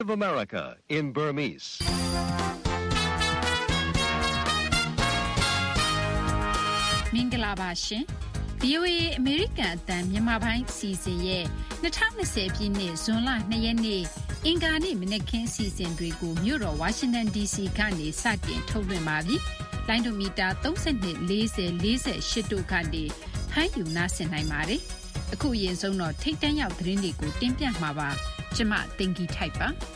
of America in Burmese. မင်္ဂလာပါရှင် VOA အမေရိကန်အသံမြန်မာပိုင်းအစီအစဉ်ရဲ့2020ပြည့်နှစ်ဇွန်လ2ရက်နေ့အင်္ဂါနေ့မနက်ခင်းအစီအစဉ်တွေကိုမြို့တော်ဝါရှင်တန် DC ကနေစတင်ထုတ်လွှင့်ပါပြီ။လိုင်းဒိုမီတာ32 40 48တို့ကနေဖမ်းယူနားဆင်နိုင်ပါတယ်။အခုအရင်ဆုံးတော့ထိတ်တန့်ရောက်သတင်းတွေကိုတင်ပြမှာပါ။ကျွန်မတင်ကြီးထိုက်ပါ။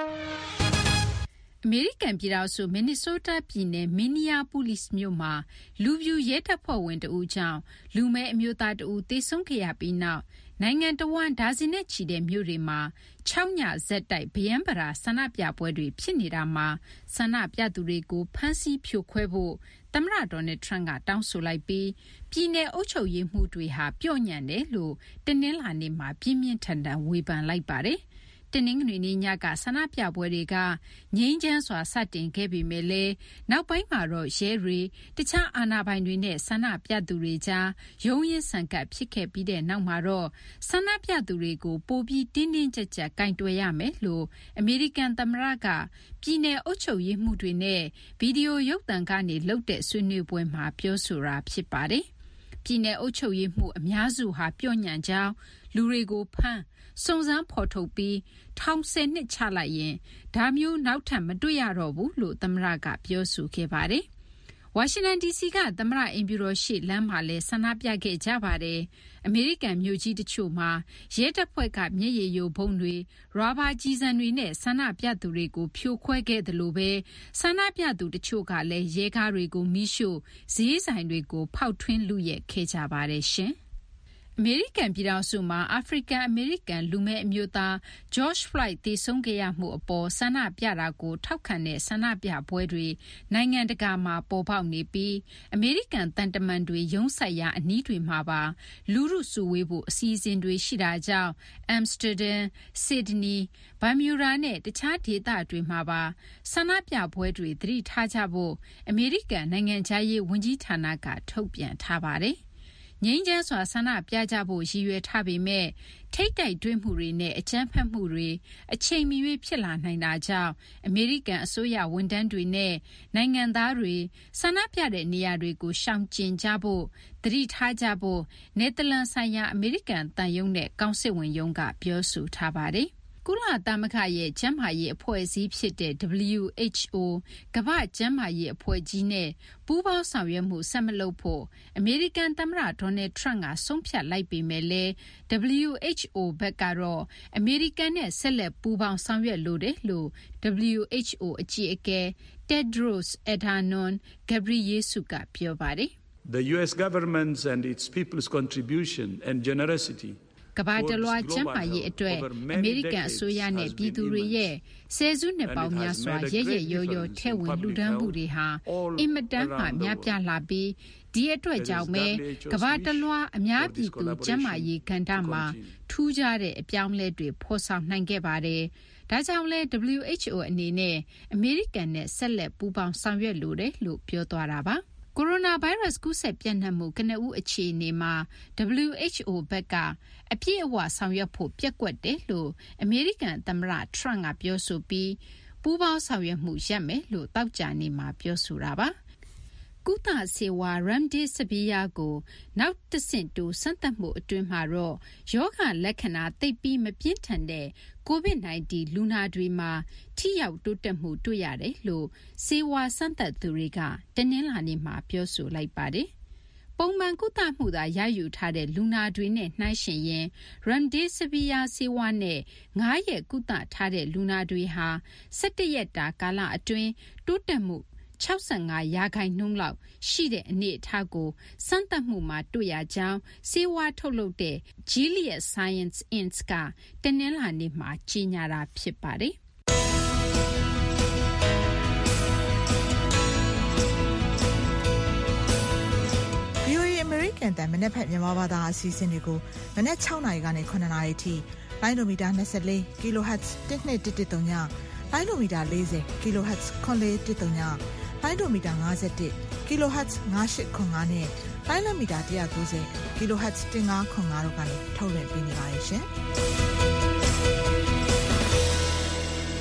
အမေရိကန်ပြည်ထောင်စုမင်နီဆိုးတားပြည်နယ်မင်နီယာပိုလစ်မြို့မှာလူပြူရဲတပ်ဖွဲ့ဝင်တဦးကြောင့်လူမဲအမျိုးသားတဦးသေဆုံးခဲ့ရပြီးနောက်နိုင်ငံတော်ဝန်ဒါဇင်နဲ့ချီတဲ့မြို့တွေမှာ6ညဆက်တိုက်ဗယံပရာဆန္ဒပြပွဲတွေဖြစ်နေတာမှာဆန္ဒပြသူတွေကိုဖမ်းဆီးဖြိုခွဲဖို့သမ္မတဒေါ်နယ်ထရန့်ကတောင်းဆိုလိုက်ပြီးပြည်내အုပ်ချုပ်ရေးမှုတွေဟာပျော့ညံ့တယ်လို့တနင်္လာနေ့မှာပြင်းပြင်းထန်ထန်ဝေဖန်လိုက်ပါတယ်။တနင်္ဂနွေနေ့ညကဆန္ဒပြပွဲတွေကငြိမ်းချမ်းစွာစတင်ခဲ့ပေမဲ့လည်းနောက်ပိုင်းမှာတော့ရဲတွေတခြားအာဏာပိုင်တွေနဲ့ဆန္ဒပြသူတွေကြားရုန်းရင်းဆန်ကပ်ဖြစ်ခဲ့ပြီးတဲ့နောက်မှာတော့ဆန္ဒပြသူတွေကိုပိုပြီးတင်းတင်းကြပ်ကြပ်ကင်တွယ်ရမယ်လို့အမေရိကန်သမ္မတကပြည်내အုပ်ချုပ်ရေးမှုတွေနဲ့ဗီဒီယိုရုပ်သံကနေလုပ်တဲ့ဆွေးနွေးပွဲမှာပြောဆိုတာဖြစ်ပါတယ်။ပြည်내အုပ်ချုပ်ရေးမှုအများစုဟာပျော့ညံ့ကြောင်းလူတွေကိုဖမ်းစုံစမ်းဖော်ထုတ်ပြီးထောင်10နှစ်ချလိုက်ရင်ဒါမျိုးနောက်ထပ်မတွေ့ရတော့ဘူးလို့သမ္မတကပြောဆိုခဲ့ပါတယ်။ဝါရှင်တန် DC ကသမ္မတအိမ်ဖြူတော်ရှိလမ်းမှာလည်းဆန္ဒပြခဲ့ကြပါတယ်။အမေရိကန်မြို့ကြီးတချို့မှာရဲတပ်ဖွဲ့ကမျက်ရည်ယိုဗုံးတွေရာဘာကျည်ဆံတွေနဲ့ဆန္ဒပြသူတွေကိုဖြိုခွဲခဲ့တယ်လို့ပဲဆန္ဒပြသူတချို့ကလည်းရဲကားတွေကိုမိရှို့ဈေးဆိုင်တွေကိုဖောက်ထွင်းလုယက်ခဲ့ကြပါတယ်ရှင်။အမေရိကန်ပြည်ထောင်စုမှာအာဖရိကန်အမေရိကန်လူမဲအမျိုးသား George Floyd သေဆုံးခဲ့ရမှုအပေါ်ဆန္ဒပြတာကိုထောက်ခံတဲ့ဆန္ဒပြပွဲတွေနိုင်ငံတကာမှာပေါ်ပေါက်နေပြီးအမေရိကန်တန်တမန်တွေရုံးဆိုင်ရာအနီးတွေမှာပါလူထုစုဝေးဖို့အစီအစဉ်တွေရှိတာကြောင့် Amsterdam, Sydney, Bermuda နဲ့တခြားဒေသတွေမှာပါဆန္ဒပြပွဲတွေသတိထားကြဖို့အမေရိကန်နိုင်ငံခြားရေးဝန်ကြီးဌာနကထုတ်ပြန်ထားပါတယ်ငြိမ်းချမ်းစွာဆန္ဒပြကြဖို့ရည်ရွယ်ထားပေမဲ့ထိတ်တိုက်တွင်းမှုတွေနဲ့အကြမ်းဖက်မှုတွေအချိန်မရွေးဖြစ်လာနိုင်တာကြောင့်အမေရိကန်အစိုးရဝန်ထမ်းတွေနဲ့နိုင်ငံသားတွေဆန္ဒပြတဲ့နေရာတွေကိုရှောင်ကျဉ်ကြဖို့သတိထားကြဖို့နယ်သာလန်ဆိုင်ရာအမေရိကန်တန်ယုံနဲ့ကောင်စစ်ဝင်ယုံကပြောဆိုထားပါတယ်ကုလသမဂ္ဂရဲ့ကျန်းမာရေးအဖွဲ့အစည်းဖြစ်တဲ့ WHO ကမ္ဘာ့ကျန်းမာရေးအဖွဲ့ကြီးနဲ့ပူးပေါင်းဆောင်ရွက်မှုဆက်မလုပ်ဖို့အမေရိကန်သမ္မတဒေါ်နယ်ထရန့်ကဆုံးဖြတ်လိုက်ပေမဲ့လည်း WHO ဘက်ကတော့အမေရိကန်နဲ့ဆက်လက်ပူးပေါင်းဆောင်ရွက်လိုတယ်လို့ WHO အကြီးအကဲ Tedros Adhanom Ghebreyesus ကပြောပါတယ် The US government and its people's contribution and generosity ကဘာတလွားကျန်းမာရေးအတွက်အမေရိကန်အစိုးရနဲ့ပြည်သူတွေရဲ့ဆယ်စုနှစ်ပေါင်းများစွာရဲရဲရောရောထဲဝင်လူဒန်းမှုတွေဟာအင်မတန်မှများပြားလာပြီးဒီအတွက်ကြောင့်ပဲကဘာတလွားအများပြည်သူကျန်းမာရေးကဏ္ဍမှာထူးခြားတဲ့အပြောင်းအလဲတွေဖော်ဆောင်နိုင်ခဲ့ပါတယ်။ဒါကြောင့်လဲ WHO အနေနဲ့အမေရိကန်နဲ့ဆက်လက်ပူးပေါင်းဆောင်ရွက်လိုတယ်လို့ပြောသွားတာပါ။ကိုရိုနာဗိုင်းရပ်စ်ကူးစက်ပြန့်နှံ့မှုကနဦးအခြေအနေမှာ WHO ဘက်ကအပြည့်အဝဆောင်ရွက်ဖို့ပျက်ကွက်တယ်လို့အမေရိကန်သမ္မတထရန့်ကပြောဆိုပြီးပူးပေါင်းဆောင်ရွက်မှုရပ်မယ်လို့တောက်ကြနေမှာပြောဆိုတာပါကုသဆေးဝါး Remdesivir ကိုနောက်တစ်ဆင့်တိုးစမ်းသပ်မှုအတွင်းမှာတော့ယောဂလက္ခဏာသိပ်ပြီးမပြင်းထန်တဲ့ COVID-19 လူနာတွေမှာထိရောက်တိုးတက်မှုတွေ့ရတယ်လို့ဆေးဝါးစမ်းသပ်သူတွေကတနင်္လာနေ့မှာပြောဆိုလိုက်ပါတယ်။ပုံမှန်ကုသမှုသာရယူထားတဲ့လူနာတွေနဲ့နှိုင်းယှဉ်ရင် Remdesivir ဆေးဝါးနဲ့9ရက်ကုသထားတဲ့လူနာတွေဟာ17ရက်တာကာလအတွင်းတိုးတက်မှု65%လောက်ရှိတဲ့အနေအထားကိုစမ်းသပ်မှုမှာတွေ့ရကြောင်းဆေးဝါးထုတ်လုပ်တဲ့ Gilead Sciences Inc. ကတနင်္လာနေ့မှာကြေညာတာဖြစ်ပါတယ်။ VOA American တန်မနေ့ဖက်မြန်မာဘာသာအစီအစဉ်တွေကိုမနေ့6နာရီကနေ9နာရီထိလိုင်းဒိုမီတာ24 kHz 1213ညလိုင်းဒိုမီတာ40 kHz 9413ညလိုင်းဒိုမီတာ51 kHz 9805နဲ့လိုင်းလမီတာ190 kHz 1505တို့ကနေထုတ်လွှင့်ပေးနေပါတယ်ရှင်။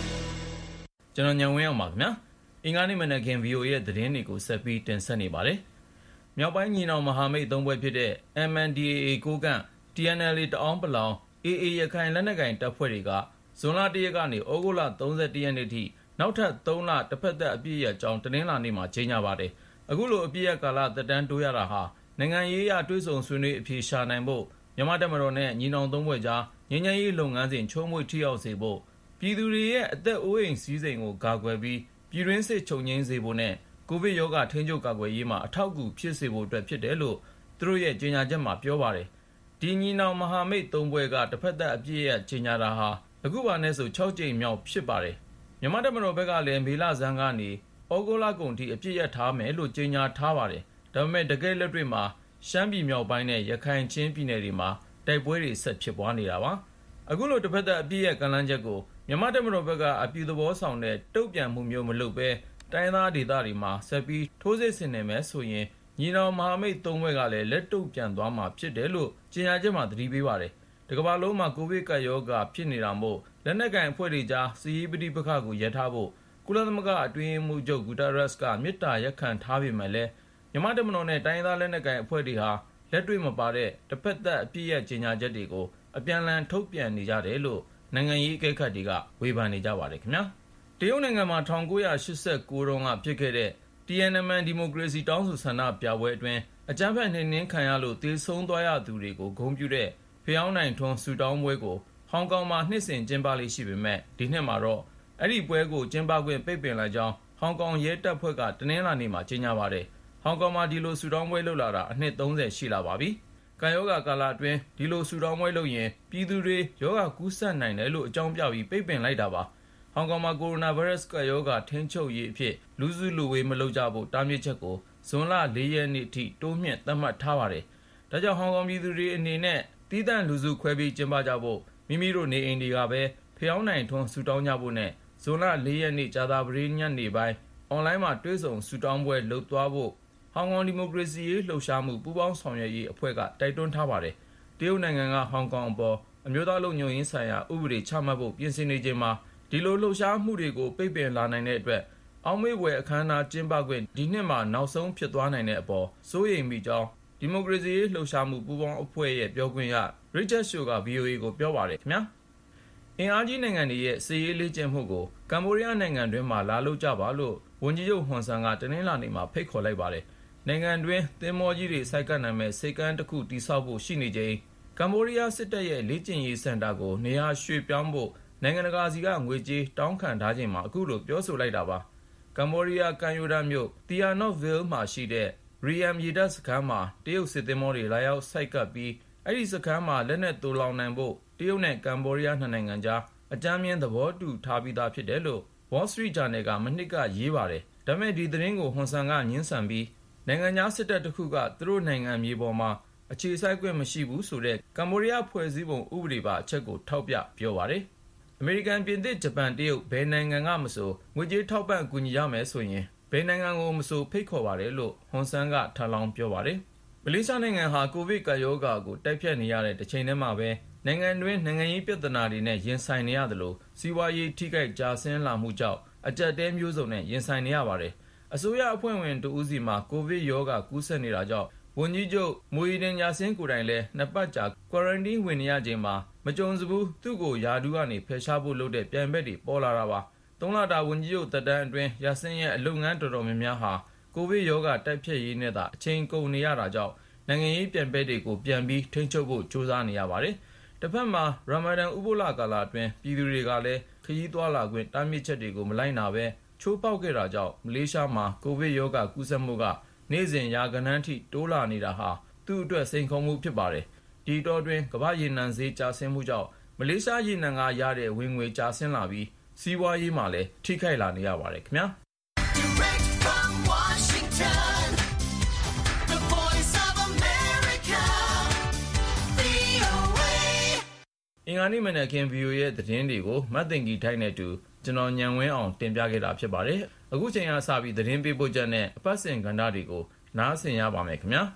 ကျွန်တော်ညံဝင်းအောင်ပါခင်ဗျာအင်္ဂါနေ့မနက်ခင်း VOA ရဲ့သတင်းတွေကိုဆက်ပြီးတင်ဆက်နေပါတယ်မြောက်ပိုင်းညီနောင်မဟာမိတ်သုံးဘွဲဖြစ်တဲ့ MNDAA ကိုကန့် TNLA တအောင်းပလောင် AA ရခိုင်လက်နက်ကိုင်တပ်ဖွဲ့တွေကဇွန်လ 1 ရက်ကနေဩဂုတ်လ 31 ရက်နေ့ထိနောက်ထပ် 3 လတစ်ဖက်သက်အပြည့်ရကြောင်းတနင်္လာနေ့မှာကြေညာပါတယ်အခုလိုအပြည့်ရကာလသက်တမ်းတိုးရတာဟာနိုင်ငံရေးအရတွေးဆုံဆွေးနွေးအဖြေရှာနိုင်ဖို့မြန်မာတပ်မတော်နဲ့ညီနောင်သုံးဘွဲကြားငြိမ်းချမ်းရေးလုပ်ငန်းစဉ်ချိုးမွေ့ထိရောက်စေဖို့ပြည်သူတွေရဲ့အသက်အိုးအိမ်စည်းစိမ်ကိုကာကွယ်ပြီးပြည်တွင်းစစ်ချုပ်ငြိမ်းစေဖို့နဲ့ကိုဗစ်ရောဂါထိန်းချုပ်ကာကွယ်ရေးမှာအထောက်အကူဖြစ်စေဖို့အတွက်ဖြစ်တယ်လို့သူတို့ရဲ့ကြေညာချက်မှာပြောပါတယ်ဒီညီနောင်မဟာမိတ်သုံးဘွဲကတစ်ဖက်သက်အပြည့်ရကြေညာတာဟာအခုပါနဲ့ဆို6ကြိမ်မြောက်ဖြစ်ပါတယ်မြန်မာတပ်မတော်ဘက်ကလည်းမေလဆန်းကနေဩဂုတ်လကုန်ထိအပြည့်ရထားမယ်လို့ကြေညာထားပါတယ်ဒါပေမဲ့တကယ်လက်တွေ့မှာရှမ်းပြည်မြောက်ပိုင်းနဲ့ရခိုင်ချင်းပြည်နယ်တွေမှာတိုက်ပွဲတွေဆက်ဖြစ်ပွားနေတာပါအခုလိုတစ်ဖက်သက်အပြည့်ရကန့်လန့်ချက်ကိုမြန်မာတပ်မတော်ဘက်ကအပြည့်သဘောဆောင်တဲ့တုံ့ပြန်မှုမျိုးမလုပ်ဘဲတိုင်းသားဒေသတွေမှာဆက်ပြီးထိုးစစ်ဆင်နေမယ်ဆိုရင်ညီနောင်မဟာမိတ်သုံးဘက်ကလည်းလက်တုံ့ပြန်သွားမှာဖြစ်တယ်လို့ကြေညာချက်မှာသတိပေးပါတယ်တကမ္ဘာလုံးမှာကိုဗစ်ကပ်ရောဂါဖြစ်နေတာမို့လက်နက်ကိုင်အဖွဲ့တွေကြားစီးရီးပဋိပက္ခကိုရပ်ထားဖို့ကုလသမဂ္ဂအတွင်းရေးမှူးချုပ်ဂူတာရက်စ်ကမေတ္တာရပ်ခံထားပေမဲ့လည်းမြန်မာတပ်မတော်နဲ့တိုင်းသားလက်နက်ကိုင်အဖွဲ့တွေဟာလက်တွေ့မပါတဲ့တစ်ဖက်သက်အပြည့်ရကြေညာချက်တွေကိုအပြန်အလှန်ထုတ်ပြန်နေကြတယ်လို့နိုင်ငံရေးအကဲခတ်တွေကဝေဖန်နေကြပါတယ်ခင်ဗျာတရုတ်နိုင်ငံမှာ1989တုန်းကဖြစ်ခဲ့တဲ့ Tiananmen ဒီမိုကရေစီတောင်းဆိုဆန္ဒပြပွဲအတွင်းအကြမ်းဖက်နှိမ်နင်းခံရလို့သေဆုံးသွားရသူတွေကိုဂုဏ်ပြုတဲ့ဖျောင်းနိုင်ထွန်းဆုတောင်းပွဲကိုဟောင်ကောင်မှာနှစ်စဉ်ကျင်းပလေးရှိပေမဲ့ဒီနှစ်မှာတော့အဲ့ဒီပွဲကိုကျင်းပခွင့်ပိတ်ပင်လိုက်ကြောင်းဟောင်ကောင်ရဲတပ်ဖွဲ့ကတနင်္လာနေ့မှာကြေညာပါတယ်ဟောင်ကောင်မှာဒီလိုဆုတောင်းပွဲလုပ်လာတာအနှစ်30ရှိလာပါပြီကံယောဂါကာလအတွင်းဒီလိုဆုတောင်းပွဲလုပ်ရင်ပြည်သူတွေယောဂကူးစက်နိုင်တယ်လို့အကြောင်းပြပြီးပိတ်ပင်လိုက်တာပါဟောင်ကောင်မှာကိုရိုနာဗိုင်းရပ်စ်ကပ်ရောဂါထိန်းချုပ်ရေးအဖြစ်လူစုလူဝေးမလုပ်ကြဖို့တားမြစ်ချက်ကိုဇွန်လ 4 ရက်နေ့ထိတိုးမြှင့်သတ်မှတ်ထားပါတယ်ဒါကြောင့်ဟောင်ကောင်ပြည်သူတွေအနေနဲ့တီးသန့်လူစုခွဲပြီးကျင်းပကြဖို့မိမိတို့နေအိမ်တွေကပဲဖျောင်းနိုင်ထွန်းဆုတောင်းကြဖို့နဲ့ဇွန်လ 4 ရက်နေ့ကြာသပတေးညနေပိုင်းအွန်လိုင်းမှာတွေ့ဆုံဆုတောင်းပွဲလုပ်သွားဖို့ဟောင်ကောင်ဒီမိုကရေစီရေးလှုပ်ရှားမှုပူးပေါင်းဆောင်ရွက်ရေးအဖွဲ့ကတိုက်တွန်းထားပါတယ်တရုတ်နိုင်ငံကဟောင်ကောင်အပေါ်အမျိုးသားလုံခြုံရေးဆိုင်ရာဥပဒေချမှတ်ဖို့ပြင်ဆင်နေချိန်မှာဒီလိုလှုပ်ရှားမှုတွေကိုပိတ်ပင်လာနိုင်တဲ့အတွက်အောက်မေ့ဖွယ်အခမ်းအနားကျင်းပခွင့်ဒီနှစ်မှာနောက်ဆုံးဖြစ်သွားနိုင်တဲ့အပေါ်စိုးရိမ်မိကြောင်းဒီမိုကရေစီရေးလှုပ်ရှားမှုပူးပေါင်းအဖွဲ့ရဲ့ပြောခွင့်ရ Richard Shaw က VOA ကိုပြောပါတယ်ခင်ဗျာအင်အားကြီးနိုင်ငံတွေရဲ့စစ်ရေးလေ့ကျင့်မှုကိုကမ္ဘောဒီးယားနိုင်ငံတွင်းမှာလာလုပ်ကြပါလို့ဝန်ကြီးချုပ်ဟွန်ဆန်ကတနင်္လာနေ့မှာဖိတ်ခေါ်လိုက်ပါတယ်နိုင်ငံတွင်းသင်္ဘောကြီးတွေစိုက်ကပ်နိုင်မဲ့စိတ်ကမ်းတစ်ခုတိစောက်ဖို့ရှိနေချိန်ကမ္ဘောဒီးယားစစ်တပ်ရဲ့လေ့ကျင့်ရေးစင်တာကိုနေရာရွှေ့ပြောင်းဖို့နိုင်ငံတကာစီကငွေကြေးတောင်းခံထားချိန်မှာအခုလိုပြောဆိုလိုက်တာပါကမ္ဘောဒီးယားကန်ယိုဒမြို့တီယာနော့ဗီလ်မှာရှိတဲ့ရီယမ်ရေတပ်စခန်းမှာတရုတ်စစ်သင်္ဘောတွေလာရောက်စိုက်ကပ်ပြီးအဲ့ဒီစခန်းမှာလက်နက်သိုလောင်နိုင်ဖို့တရုတ်နဲ့ကမ္ဘောဒီးယားနှစ်နိုင်ငံကြားအကြမ်းမြင်သဘောတူထားပြီးသားဖြစ်တယ်လို့ Wall Street Journal ကမနှစ်ကရေးပါတယ်ဒါပေမဲ့ဒီသတင်းကိုဟွန်ဆန်ကညှင်းဆန်ပြီးနိုင်ငံခြားစစ်တပ်တစ်ခုကသူတို့နိုင်ငံမြေပေါ်မှာအခြေစိုက်ခွင့်မရှိဘူးဆိုတဲ့ကမ္ဘောဒီးယားဖွဲ့စည်းပုံဥပဒေပါအချက်ကိုထောက်ပြပြောပါတယ်အမေရိကန်ပြင်သစ်ဂျပန်တရုတ်ဘယ်နိုင်ငံကမဆိုငွေကြေးထောက်ပံ့ကူညီရမယ်ဆိုရင်ဘယ်နိုင်ငံကိုမဆိုဖိတ်ခေါ်ပါတယ်လို့ဟွန်ဆန်ကထပ်လောင်းပြောပါတယ်မလေးရှားနိုင်ငံဟာကိုဗစ်ကပ်ရောဂါကိုတိုက်ဖြတ်နေရတဲ့တစ်ချိန်တည်းမှာပဲနိုင်ငံတွင်းနိုင်ငံရေးပြဿနာတွေနဲ့ရင်ဆိုင်နေရသလိုစီးပွားရေးထိခိုက်ကျဆင်းလာမှုကြောင့်အကျပ်တဲမျိုးစုံနဲ့ရင်ဆိုင်နေရပါတယ်အစိုးရအဖွဲ့ဝင်တဦးစီမှာကိုဗစ်ရောဂါကူးစက်နေတာကြောင့်ဝန်ကြီးချုပ်မူဟီဒင်ယာဆင်းကိုယ်တိုင်လည်း2ပတ်ကြာကွာရန်တင်းဝင်နေရချိန်မှာမကြုံစဘူးသူ့ကိုယာဒူးကနေဖယ်ရှားဖို့လုပ်တဲ့ပြန်ဘက်တွေပေါ်လာတာပါ3လတာဝန်ကြီးချုပ်သက်တမ်းအတွင်းယာဆင်းရဲ့အလုပ်ငန်းတော်တော်များများဟာကိုဗစ်ရောဂါတိုက်ဖျက်ရေးနဲ့သာအချိန်ကုန်နေရတာကြောင့်နိုင်ငံရေးပြန်ဘက်တွေကိုပြန်ပြီးထိန်းချုပ်ဖို့ကြိုးစားနေရပါတယ်တစ်ဖက်မှာရာမာဒန်ဥပုသ်လကာလအတွင်းပြည်သူတွေကလည်းခရီးသွားလာခွင့်တားမြစ်ချက်တွေကိုမလိုက်နာပဲချိုးပေါက်ခဲ့တာကြောင့်မလေးရှားမှာကိုဗစ်ရောဂါကူးစက်မှုကနေ့စဉ်ရာဂဏန်းထိတိုးလာနေတာဟာသူ့အတွက်စိန်ခေါ်မှုဖြစ်ပါတယ်ဒီတော့တွင်ကမ္ဘာရေနံဈေးကျဆင်းမှုကြောင့်မလေးရှားရေနံကရတဲ့ဝင်ငွေကျဆင်းလာပြီးစီးပွားရေးမှာလည်းထိခိုက်လာနေရပါတယ်ခင်ဗျာအင်္ဂါနေ့မနက်ခင်း VOA ရဲ့သတင်းတွေကိုမတ်သိင်္ဂီထိုက်နဲ့တူကျွန်တော်ညံဝင်းအောင်တင်ပြခဲ့တာဖြစ်ပါတယ်အခုချိန်ကစပြီးသတင်းပေးပို့ချက်နဲ့အပတ်စဉ်ကဏ္ဍတွေကိုနားဆင်ရပါမယ်ခင်ဗျာ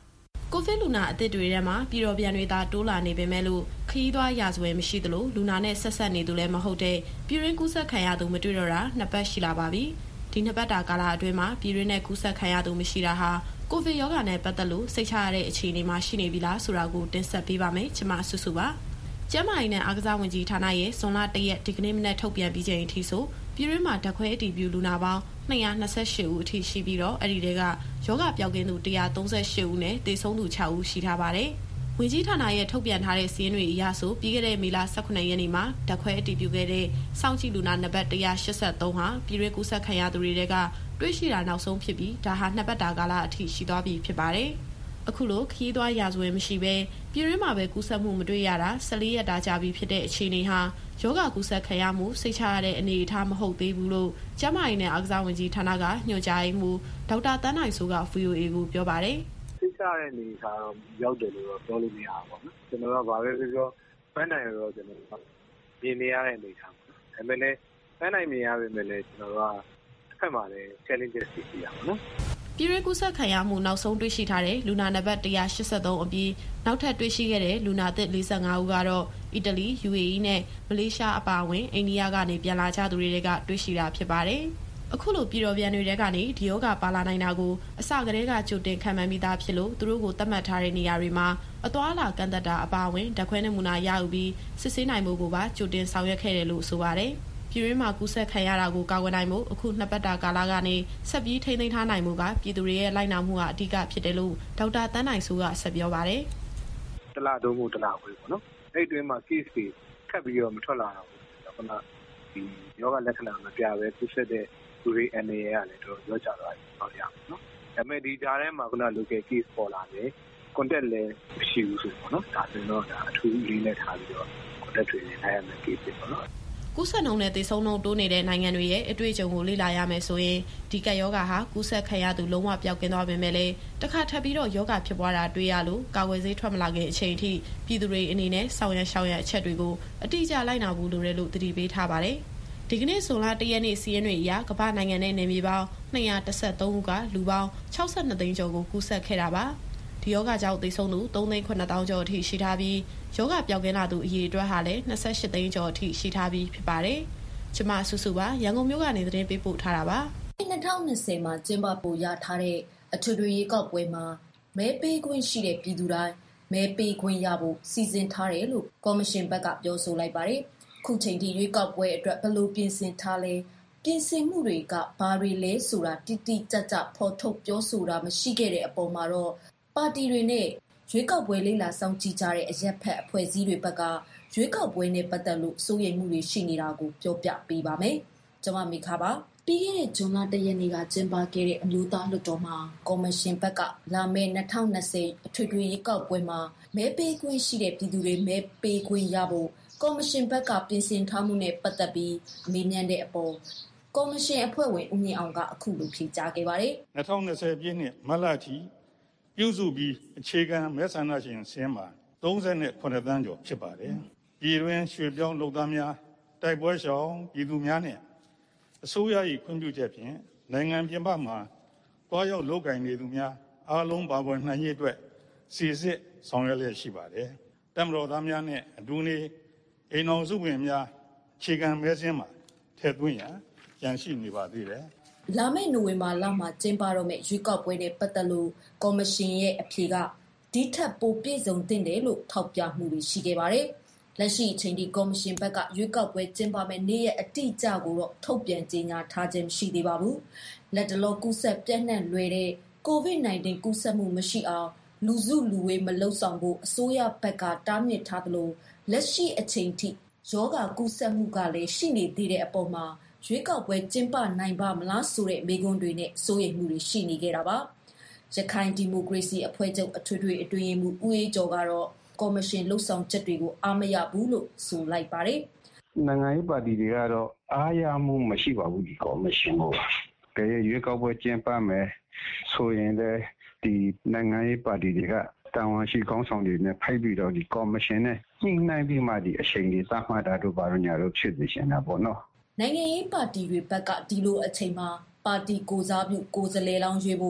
ကိုဗစ်လူနာအသစ်တွေထဲမှာပြည်တော်ပြန်တွေသာတိုးလာနေပေမဲ့လို့ခရီးသွားရာဇဝယ်မရှိသလိုလူနာနဲ့ဆက်ဆက်နေသူလည်းမဟုတ်တဲ့ပြည်ရင်းကူးစက်ခံရသူမတွေ့တော့တာ2 ပတ်ရှိလာပါပြီ။ဒီ2 ပတ်တာကာလအတွင်းမှာပြည်ရင်းနဲ့ကူးစက်ခံရသူမရှိတာဟာကိုဗစ်ရောဂါနဲ့ပတ်သက်လို့စိတ်ချရတဲ့အခြေအနေမှာရှိနေပြီလားဆိုတာကိုတင်ဆက်ပေးပါမယ်။ကျွန်မစုစုပါ။ကျန်းမာရေးနဲ့အားကစားဝန်ကြီးဌာနရဲ့ဇွန်လ1ရက်ဒီကနေ့မနက်ထုတ်ပြန်ပြီးချိန်အထိဆိုပြည်ရင်းမှာဓာတ်ခွဲအတည်ပြုလူနာပေါင်း228ဦးအထိရှိပြီးတော့အဲ့ဒီတွေကယောဂပျောက်ကင်းသူ138ဦးနဲ့သေဆုံးသူ6ဦးရှိထားပါတယ်။ဝန်ကြီးဌာနရဲ့ထုတ်ပြန်ထားတဲ့စာရင်းတွေအရဆိုပြီးခဲ့တဲ့မေလ18ရက်နေ့မှာဓာတ်ခွဲအတည်ပြုခဲ့တဲ့စောင့်ကြည့်လူနာနံပါတ်183ဟာပြည်ရင်းကူးစက်ခံရသူတွေကတွေ့ရှိတာနောက်ဆုံးဖြစ်ပြီးဒါဟာ2 ပတ်တာကာလအထိရှိသွားပြီဖြစ်ပါတယ်။အခုလိုခရီးသွားရာဇဝယ်မရှိဘဲပြည်ရင်းမှာပဲကူးစက်မှုမတွေ့ရတာ14ရက်တာကြာပြီဖြစ်တဲ့အခြေအနေဟာယောဂကူးစက်ခံရမှုစိတ်ချရတဲ့အနေအထားမဟုတ်သေးဘူးလို့ကျန်းမာရေးနဲ့အားကစားဝန်ကြီးဌာနကညွှန်ကြားရေးမှူးဒေါက်တာတန်းနိုင်စိုးက VOA ကိုပြောပါတယ်။စိတ်ချရတဲ့အနေအထားတော့ရောက်တယ်လို့တော့ပြောလို့မရဘူးပေါ့နော်။ကျွန်တော်ကဘာပဲပြောပန်းနိုင်တော့ကျွန်တော်မြင်နေရတဲ့အနေအထားပေါ့နော်။ဒါပေမဲ့လည်းပန်းနိုင်မြင်ရပေမဲ့လည်းကျွန်တော်ကတစ်ဖက်မှာလည်း challenges တွေရှိရပါတော့နော်။ပြည်ရင်းကူးစက်ခံရမှုနောက်ဆုံးတွေ့ရှိထားတဲ့လူနာနံပါတ်183အပြီးနောက်ထပ်တွေ့ရှိခဲ့တဲ့လူနာသစ်45ဦးကတော့အီတလီ UAE နဲ့မလေးရှားအပါအဝင်အိန္ဒိယကနေပြန်လာကြသူတွေကတွေ့ရှိတာဖြစ်ပါတယ်။အခုလိုပြည်တော်ပြန်တွေကနေဒီယောဂပါလာနိုင်တာကိုအစကတည်းကကြိုတင်ခံမှန်းပြီးသားဖြစ်လို့သူတို့ကိုသတ်မှတ်ထားတဲ့နေရာတွေမှာအသွားအလာကန့်သက်တာအပါအဝင်ဓာတ်ခွဲနမူနာရယူပြီးစစ်ဆေးနိုင်မှုကိုပါကြိုတင်ဆောင်ရွက်ခဲ့တယ်လို့ဆိုပါတယ်။ပြည်ရင်းမှာကူးစက်ခံရတာကိုကာကွယ်နိုင်မှုအခု2 ပတ်တာကာလကနေဆက်ပြီးထိန်းသိမ်းထားနိုင်မှုကပြည်သူတွေရဲ့လိုက်နာမှုကအဓိကဖြစ်တယ်လို့ဒေါက်တာတန်းနိုင်စိုးကဆက်ပြောပါတယ်။တလားသုံးမှုတလားဝေးပေါ့နော်။အဲ့တွင်းမှာ case တွေခက်ပြီးတော့မထွက်လာတော့ဘူး။ခုနဒီယောဂလက္ခဏာမပြပဲကူးစက်တဲ့လူတွေအနေနဲ့ကလည်းတော့ရောကြသွားပြီပေါ့ရအောင်နော်။ဒါပေမဲ့ဒီကြားထဲမှာခုန local case ပေါ်လာတယ်။ contact လည်းမရှိဘူးဆိုပေါ့နော်။ဒါဆိုတော့ဒါအထူးလေးနဲ့ထားပြီးတော့ contact တွေနဲ့နိုင်ရမယ့် case တွေပေါ့နော်။ကူးစက်နှုန်းနဲ့သေဆုံးနှုန်းတိုးနေတဲ့နိုင်ငံတွေရဲ့အတွေ့အကြုံကိုလေ့လာရမယ်ဆိုရင်ဒီကပ်ရောဂါဟာကူးစက်ခံရသူလုံးဝပျောက်ကင်းသွားပေမဲ့လည်းတစ်ခါထပ်ပြီးတော့ရောဂါဖြစ်ပွားတာတွေ့ရလို့ကာကွယ်ဆေးထွက်မလာခင်အချိန်ထိပြည်သူတွေအနေနဲ့ဆောင်ရွက်ရှောင်ရအချက်တွေကိုအတိအကျလိုက်နာဖို့လိုတယ်လို့သတိပေးထားပါတယ်။ဒီကနေ့ဇွန်လ1ရက်နေ့စီးရင်တွေအရကမ္ဘာနိုင်ငံနဲ့နယ်မြေပေါင်း213ဦးကလူပေါင်း62သိန်းကျော်ကိုကူးစက်ခဲ့တာပါ။ဒီယောဂကြောင့်သေဆုံးသူ3,900,000 ကျော်အထိရှိထားပြီးယောဂပျောက်ကင်းလာသူအရေအတွက်ဟာလည်း28သိန်းကျော်အထိရှိထားပြီးဖြစ်ပါတယ်။ကျမစုစုပါရန်ကုန်မြို့ကနေသတင်းပေးပို့ထားတာပါ။2020မှာကျင်းပဖို့ရထားတဲ့အထွေထွေရွေးကောက်ပွဲမှာမဲပေးခွင့်ရှိတဲ့ပြည်သူတိုင်းမဲပေးခွင့်ရဖို့စီစဉ်ထားတယ်လို့ကော်မရှင်ဘက်ကပြောဆိုလိုက်ပါတယ်။ခုချိန်ထိရွေးကောက်ပွဲအတွက်ဘယ်လိုပြင်ဆင်ထားလဲပြင်ဆင်မှုတွေကဘာတွေလဲဆိုတာတိတိကျကျဖော်ထုတ်ပြောဆိုတာမရှိခဲ့တဲ့အပေါ်မှာတော့ပါတီတွေနဲ့ရွေးကောက်ပွဲလေ့လာစောင့်ကြည့်ကြတဲ့အရက်ဖက်အဖွဲ့အစည်းတွေဘက်ကရွေးကောက်ပွဲနဲ့ပတ်သက်လို့စိုးရိမ်မှုတွေရှိနေတာကိုပြောပြပေးပါမယ်။ကျွန်မမိခပါပြီးခဲ့တဲ့ဇွန်လ1ရက်နေ့ကကျင်းပခဲ့တဲ့အမျိုးသားလွှတ်တော်မှာကော်မရှင်ဘက်ကလာမယ့်2020အထွေထွေရွေးကောက်ပွဲမှာမဲပေးခွင့်ရှိတဲ့ပြည်သူတွေမဲပေးခွင့်ရဖို့ကော်မရှင်ဘက်ကပြင်ဆင်ထားမှုနဲ့ပတ်သက်ပြီးမေးမြန်းတဲ့အပေါ်ကော်မရှင်အဖွဲ့ဝင်ဦးမြင့်အောင်ကအခုလိုဖြေကြားခဲ့ပါတယ်။2020ပြည့်နှစ်မတ်လထိပြုစုပြီးအခြေခံမဲဆန္ဒရှင်စင်းမှာ38သန်းကျော်ဖြစ်ပါတယ်။ပြည်တွင်းရွှေပြောင်းလုပ်သားများတိုက်ပွဲရှောင်ပြည်သူများနဲ့အစိုးရ၏ခွင့်ပြုချက်ဖြင့်နိုင်ငံပြင်ပမှာတွားရောက်လုပ်ကိုင်နေသူများအားလုံးပါဝင်နိုင်ရေးအတွက်စီစစ်ဆောင်ရွက်လျက်ရှိပါတယ်။တမတော်သားများနဲ့အတူနေအိမ်တော်စုဝင်များအခြေခံမဲစင်းမှာထည့်သွင်းရန်ကြံရှိနေပါသေးတယ်။လာမယ့်နိုဝင်ဘာလမှာကျင်းပတော့မယ့်ရွေးကောက်ပွဲနဲ့ပတ်သက်လို့ကော်မရှင်ရဲ့အဖြေကဒီထက်ပိုပြည့်စုံသင့်တယ်လို့ထောက်ပြမှုတွေရှိခဲ့ပါတယ်။လက်ရှိအချိန်ထိကော်မရှင်ဘက်ကရွေးကောက်ပွဲကျင်းပမယ့်နေ့ရက်အတိအကျကိုတော့ထုတ်ပြန်ကြေညာထားခြင်းမရှိသေးပါဘူး။လက်တလောကူးစက်ပြန့်နှံ့လွယ်တဲ့ COVID-19 ကူးစက်မှုမရှိအောင်လူစုလူဝေးမလုပ်ဆောင်ဖို့အစိုးရဘက်ကတားမြစ်ထားသလိုလက်ရှိအချိန်ထိရောဂါကူးစက်မှုကလည်းရှိနေသေးတဲ့အပေါ်မှာရွေးကောက်ပွဲကျင်းပနိုင်ပါမလားဆိုတဲ့မေးခွန်းတွေနဲ့စိုးရိမ်မှုတွေရှိနေခဲ့တာပါ။ရခိုင်ဒီမိုကရေစီအဖွဲ့ချုပ်အထွေထွေအတွင်းရေးမှူးဦးအေးကျော်ကတော့ကော်မရှင်လှုပ်ဆောင်ချက်တွေကိုအားမရဘူးလို့ဆိုလိုက်ပါတယ်။နိုင်ငံရေးပါတီတွေကတော့အားရမှုမရှိပါဘူးဒီကော်မရှင်ကို။ကြရွေးကောက်ပွဲကျင်းပမယ်ဆိုရင်လည်းဒီနိုင်ငံရေးပါတီတွေကတာဝန်ရှိကောင်းဆောင်တွေနဲ့ဖိုက်ပြီးတော့ဒီကော်မရှင်နဲ့ညှိနှိုင်းပြီးမှဒီအချိန်တွေသတ်မှတ်တာတို့ဘာလို့ညာတို့ဖြစ်နေရှင်တာပေါ့နော်။နိုင်ငံရေးပါတီတွေဘက်ကဒီလိုအချိန်မှာပါတီကိုစားပြုကိုယ်စားလှယ်လောင်းရွေးဖို့ပ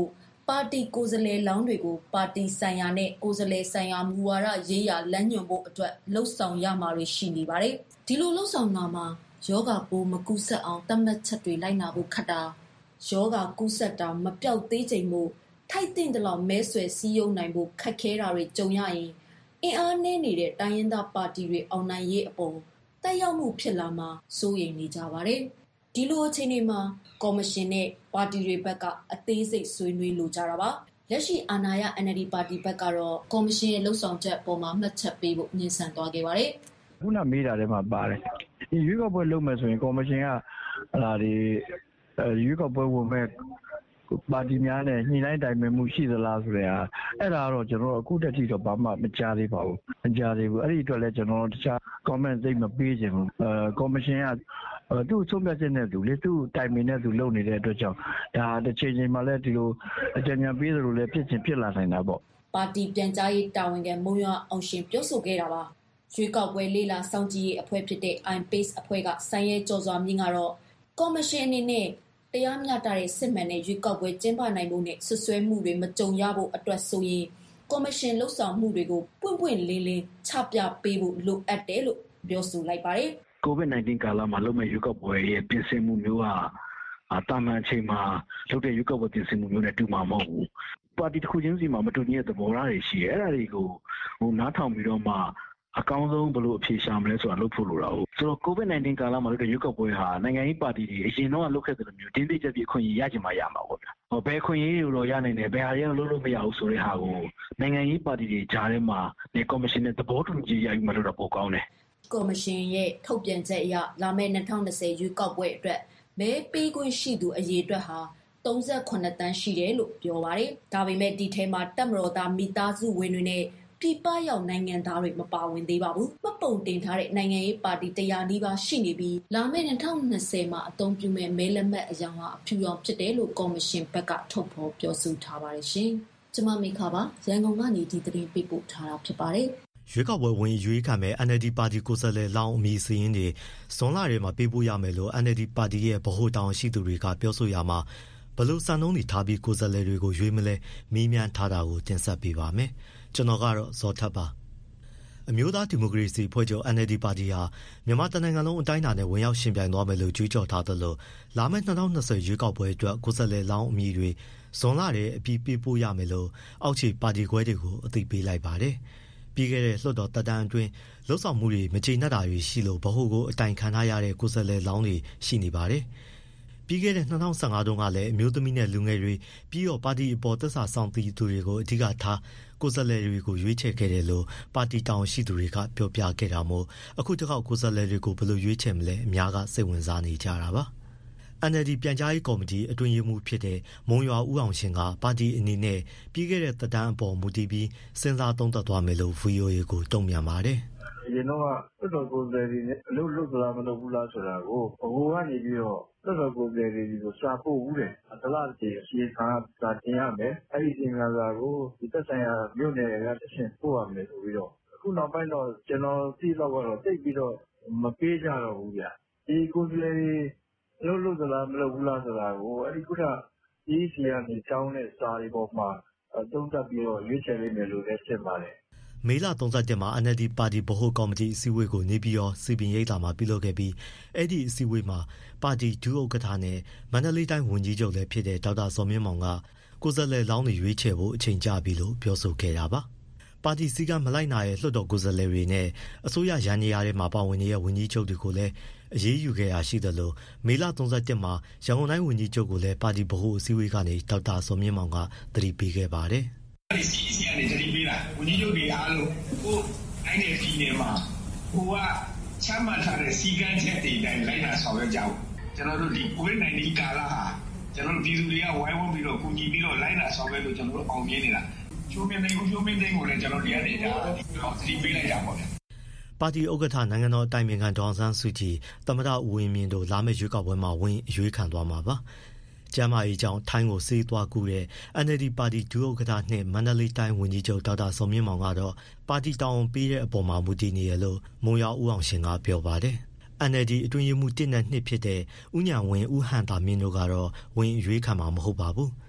ပါတီကိုယ်စားလှယ်လောင်းတွေကိုပါတီဆိုင်ရာနဲ့ကိုယ်စားလှယ်ဆိုင်ရာမူဝါဒရေးရာလမ်းညွှန်ဖို့အတွက်လှုပ်ဆောင်ရမှာတွေရှိနေပါတယ်။ဒီလိုလှုပ်ဆောင်တာမှာယောဂပိုးမကူးစက်အောင်သတ်မှတ်ချက်တွေလိုက်နာဖို့ခက်တာယောဂကူးစက်တာမပြောက်သေးချိန်မို့ထိုက်တဲ့လောက်မဲဆွယ်စည်းရုံးနိုင်ဖို့ခက်ခဲတာတွေကြုံရရင်အင်အားနည်းနေတဲ့တိုင်းရင်းသားပါတီတွေအောင်နိုင်ရေးအပေါ်တက်ရောက်မှုဖြစ်လာမှာစိုးရိမ်နေကြပါတယ်။ဒီလိုအခြေအနေမှာကော်မရှင်နဲ့ပါတီတွေဘက်ကအသေးစိတ်ဆွေးနွေးလိုကြတာပါ။လက်ရှိအာဏာရ NLD ပါတီဘက်ကတော့ကော်မရှင်ရဲ့လှုပ်ဆောင်ချက်အပေါ်မှာမှတ်ချက်ပေးဖို့ညှင်းဆန်သွားခဲ့ပါတယ်။ခုနမေးတာထဲမှာပါတယ်။ဒီရွေးကောက်ပွဲလုပ်မယ်ဆိုရင်ကော်မရှင်ကရွေးကောက်ပွဲဝင်မဲ့ပါတီများနဲ့ညှိနှိုင်းတိုင်ပင်မှုရှိသလားဆိုတဲ့အဲ့ဒါတော့ကျွန်တော်အခုတည်းကတော့ဘာမှမကြားသေးပါဘူး။မကြားသေးဘူး။အဲ့ဒီအတွက်လည်းကျွန်တော်တခြား comment သိမပေးချင်ဘူး။ကော်မရှင်ကသူ့ဆုံးဖြတ်ချက်နဲ့သူလေသူ့တိုင်ပင်နဲ့သူလုပ်နေတဲ့အတွက်ကြောင့်ဒါတစ်ချိန်ချိန်မှာလည်းဒီလိုအကြံဉာဏ်ပေးသလိုလည်းဖြစ်လာနိုင်တာပေါ့။ပါတီပြန်ကြားရေးတာဝန်ခံမုံရွာအောင်ရှင်ပြောဆိုခဲ့တာပါ။ရွေးကောက်ပွဲလေးလာစောင့်ကြည့်ရေးအဖွဲ့ဖြစ်တဲ့ IMPACE အဖွဲ့ကဆိုင်းရဲကျော်စွာမြင့်ကတော့ကော်မရှင်အနေနဲ့တရားမျှတတဲ့စစ်မှန်တဲ့ရွေးကောက်ပွဲကျင်းပနိုင်ဖို့နဲ့ဆွဆွဲမှုတွေမကြုံရဖို့အတွက်ဆိုရင်ကော်မရှင်လှုပ်ဆောင်မှုတွေကိုပွင့်ပွင့်လင်းလင်းချပြပေးဖို့လိုအပ်တယ်လို့ပြောဆိုလိုက်ပါတယ်။ COVID-19 ကာလမှာလုပ်မဲ့ရွေးကောက်ပွဲရဲ့ပြင်ဆင်မှုမျိုးဟာတာမန်အချိန်မှာလုပ်တဲ့ရွေးကောက်ပွဲပြင်ဆင်မှုမျိုးနဲ့တူမှာမဟုတ်ဘူး။ပါတီတစ်ခုချင်းစီမှာမတူညီတဲ့သဘောထားတွေရှိတယ်။အဲ့ဒါတွေကိုနားထောင်ပြီးတော့မှအကောင်းဆုံးဘယ်လိုအဖြေရှာမလဲဆိုတာလုပ်ဖို့လိုတာဟုတ်ဆိုတော့ COVID-19 ကာလမှာလုပ်တဲ့ရွေးကောက်ပွဲဟာနိုင်ငံရေးပါတီတွေအရင်တော့လုပ်ခဲ့တဲ့လိုမျိုးတင်းတင်းကြပ်ကြပ်ခွင့်ရချင်မှရမှာပေါ့ဗျာဘယ်ခွင့်ရေးတွေတော့ရနိုင်တယ်ဘယ်ဟာတွေလုပ်လို့မရဘူးဆိုတဲ့ဟာကိုနိုင်ငံရေးပါတီတွေကြားထဲမှာဒီကော်မရှင်နဲ့သဘောတူညီရယူမှလုပ်တော့ပိုကောင်းတယ်ကော်မရှင်ရဲ့ထုတ်ပြန်ချက်အရလာမယ့်2020ရွေးကောက်ပွဲအတွက်မဲပေးခွင့်ရှိသူအရေအတွက်ဟာ38တန်းရှိတယ်လို့ပြောပါတယ်။ဒါပေမဲ့ဒီထဲမှာတပ်မတော်သားမိသားစုဝင်တွေနဲ့ပြည်ပရောက်နိုင်ငံသားတွေမပါဝင်သေးပါဘူး။မှတ်ပုံတင်ထားတဲ့နိုင်ငံရေးပါတီ100နီးပါးရှိနေပြီးလာမယ့်2020မှာအသုံးပြုမဲ့မဲလက်မှတ်အယောင်ဟာအဖြူရောင်ဖြစ်တယ်လို့ကော်မရှင်ဘက်ကထုတ်ဖော်ပြောဆိုထားပါတယ်ရှင်။ကျွန်မမိခပါရန်ကုန်ကနေဒီသတင်းပေးပို့ထားတာဖြစ်ပါတယ်။ရွေးကောက်ပွဲဝင်ရွေးခံမဲ့ NLD ပါတီကိုယ်စားလှယ်လောင်းအမည်စာရင်းတွေဇွန်လထဲမှာပေးပို့ရမယ်လို့ NLD ပါတီရဲ့ဗဟိုတာဝန်ရှိသူတွေကပြောဆိုရမှာဘလို့စံနှုန်းတွေထားပြီးကိုယ်စားလှယ်တွေကိုရွေးမလဲမေးမြန်းထားတာကိုတင်ဆက်ပေးပါမယ်။ကျွန်တော်ကတော့ဇော်ထက်ပါအမျိုးသားဒီမိုကရေစီဖွဲ့ချုပ် NLD ပါတီဟာမြန်မာတနိုင်ငံလုံးအတိုင်းအတာနဲ့ဝင်ရောက်ရှင်ပြိုင်သွားမယ်လို့ကြွေးကြော်ထားသလိုလာမယ့်2020ရွေးကောက်ပွဲအတွက်ကိုယ်စားလှယ်လောင်းအမည်တွေဇွန်လထဲအပြီးပေးပို့ရမယ်လို့အောက်ခြေပါတီခွဲတွေကိုအသိပေးလိုက်ပါတယ်။ပြီးခဲ့တဲ့လွှတ်တော်တက်တန်းအတွင်းလှုပ်ဆောင်မှုတွေမကျေနပ်တာတွေရှိလို့ဗဟိုကိုအတိုင်ခံထားရတဲ့ကိုယ်စားလှယ်လောင်းတွေရှိနေပါတယ်။ပြီးခဲ့တဲ့2015တုန်းကလည်းအမျိုးသမီးနဲ့လူငယ်တွေပြီးတော့ပါတီအပေါ်သစ္စာဆောင်တည်သူတွေကိုအဓိကထားကိုယ်စားလှယ်တွေကိုရွေးချယ်ခဲ့တယ်လို့ပါတီတောင်ရှိသူတွေကပြောပြခဲ့တာမို့အခုတစ်ခေါက်ကိုယ်စားလှယ်တွေကိုဘယ်လိုရွေးချယ်မလဲအများကစိတ်ဝင်စားနေကြတာပါ။ NLD ပြန်ကြားရေးကော်မတီအတွင်းရေးမှူးဖြစ်တဲ့မုံရွာဦးအောင်ရှင်ကပါတီအနေနဲ့ပြီးခဲ့တဲ့သက်တမ်းအပေါ်မူတည်ပြီးစဉ်းစားသုံးသပ်သွားမယ်လို့ VOA ကိုတုံ့ပြန်ပါတယ်။အရင်တော့လွှတ်တော်ကိုယ်စားလှယ်တွေနဲ့အလုပ်လုပ်သလားမလုပ်ဘူးလားဆိုတာကိုဘိုးကနေပြီးတော့လွှတ်တော်ကိုယ်စားလှယ်တွေကိုစာပို့ဦးတယ်။တလားတည်းအစီအခံစာတင်ရမယ်။အဲ့ဒီအစီအခံစာကိုဒီသက်ဆိုင်ရာမြို့နယ်ကတစ်ဆင့်ပို့ရမယ်ဆိုပြီးတော့အခုနောက်ပိုင်းတော့ကျွန်တော်သိတော့တိတ်ပြီးတော့မပေးကြတော့ဘူးဗျ။ဒီကိုယ်စားလှယ်တွေလုပ်သလားမလုပ်ဘူးလားဆိုတာကိုအဲ့ဒီခုနဒီစီကနေတောင်းတဲ့စာတွေပေါ်မှာသုံးသပ်ပြီးတော့ရွေးချယ်လိုက်မယ်လို့လည်းရှင်းပါတယ်။မေလ31မှာ NLD ပါတီဗဟိုကော်မတီအစည်းအဝေးကိုနေပြည်တော်စီပင်ရိပ်သာမှာပြုလုပ်ခဲ့ပြီးအဲ့ဒီအစည်းအဝေးမှာပါတီဒုဥက္ကဋ္ဌနဲ့မန္တလေးတိုင်းဝန်ကြီးချုပ်လည်းဖြစ်တဲ့ဒေါက်တာစောမြင့်မောင်ကကိုယ်စားလှယ်လောင်းတွေရွေးချယ်ဖို့အချိန်ကြာပြီလို့ပြောဆိုခဲ့တာပါ။ပါတီစည်းကမ်းမလိုက်နာတဲ့လွှတ်တော်ကိုယ်စားလှယ်တွေနဲ့အစိုးရရန်နေရာတွေမှာပါဝင်နေတဲ့ဝန်ကြီးချုပ်တွေကိုလည်းအရေးယူခဲ့ရရှိတယ်လို့မေလ31မှာရန်ကုန်တိုင်းဝန်ကြီးချုပ်ကိုလည်းပါတီဗဟိုအစည်းအဝေးကနေဒေါက်တာစောမြင့်မောင်ကသတိပေးခဲ့ပါတယ်။ဒီစီစီကနေသတိပေးတာဝန်ကြီးချုပ်တွေအားလုံးကိုအဲ့ဒီပြည်နယ်မှာဟိုကချမှတ်ထားတဲ့စီကံချက်တွေတိုင်းလိုက်နာဆောင်ရွက်ကြအောင်ကျွန်တော်တို့ဒီ COVID-19 ကာလဟာကျွန်တော်တို့ပြည်သူတွေကဝိုင်းဝန်းပြီးတော့ကူညီပြီးတော့လိုက်နာဆောင်ရွက်လို့ကျွန်တော်တို့အောင်မြင်နေတာချိုးမင်းသိန်းကိုလည်းကျွန်တော်တရားနေတာသတိပေးလိုက်ကြပါဗျာပါတီဥက္ကဋ္ဌနိုင်ငံတော်အတိုင်ပင်ခံဒေါ်အောင်ဆန်းစုကြည်သမ္မတဦးဝင်းမြင့်တို့လာမယ့်ရွေးကောက်ပွဲမှာဝင်ရွေးခံသွားမှာပါ။ကျမ်းမာရေးကြောင့်ထိုင်းကိုဆေးသွားကူတဲ့ NLD ပါတီဒုဥက္ကဋ္ဌနဲ့မန္တလေးတိုင်းဝန်ကြီးချုပ်ဒေါက်တာစောမြင့်မောင်ကတော့ပါတီတောင်းပေးတဲ့အပေါ်မှာမူတည်နေရလို့မုံရွာဦးအောင်ရှင်ကပြောပါတယ်။ NLD အတွင်းရေးမှူး1နဲ့2ဖြစ်တဲ့ဦးညာဝင်းဦးဟန်တာမင်းတို့ကတော့ဝင်ရွေးခံမှာမဟုတ်ပါဘူး။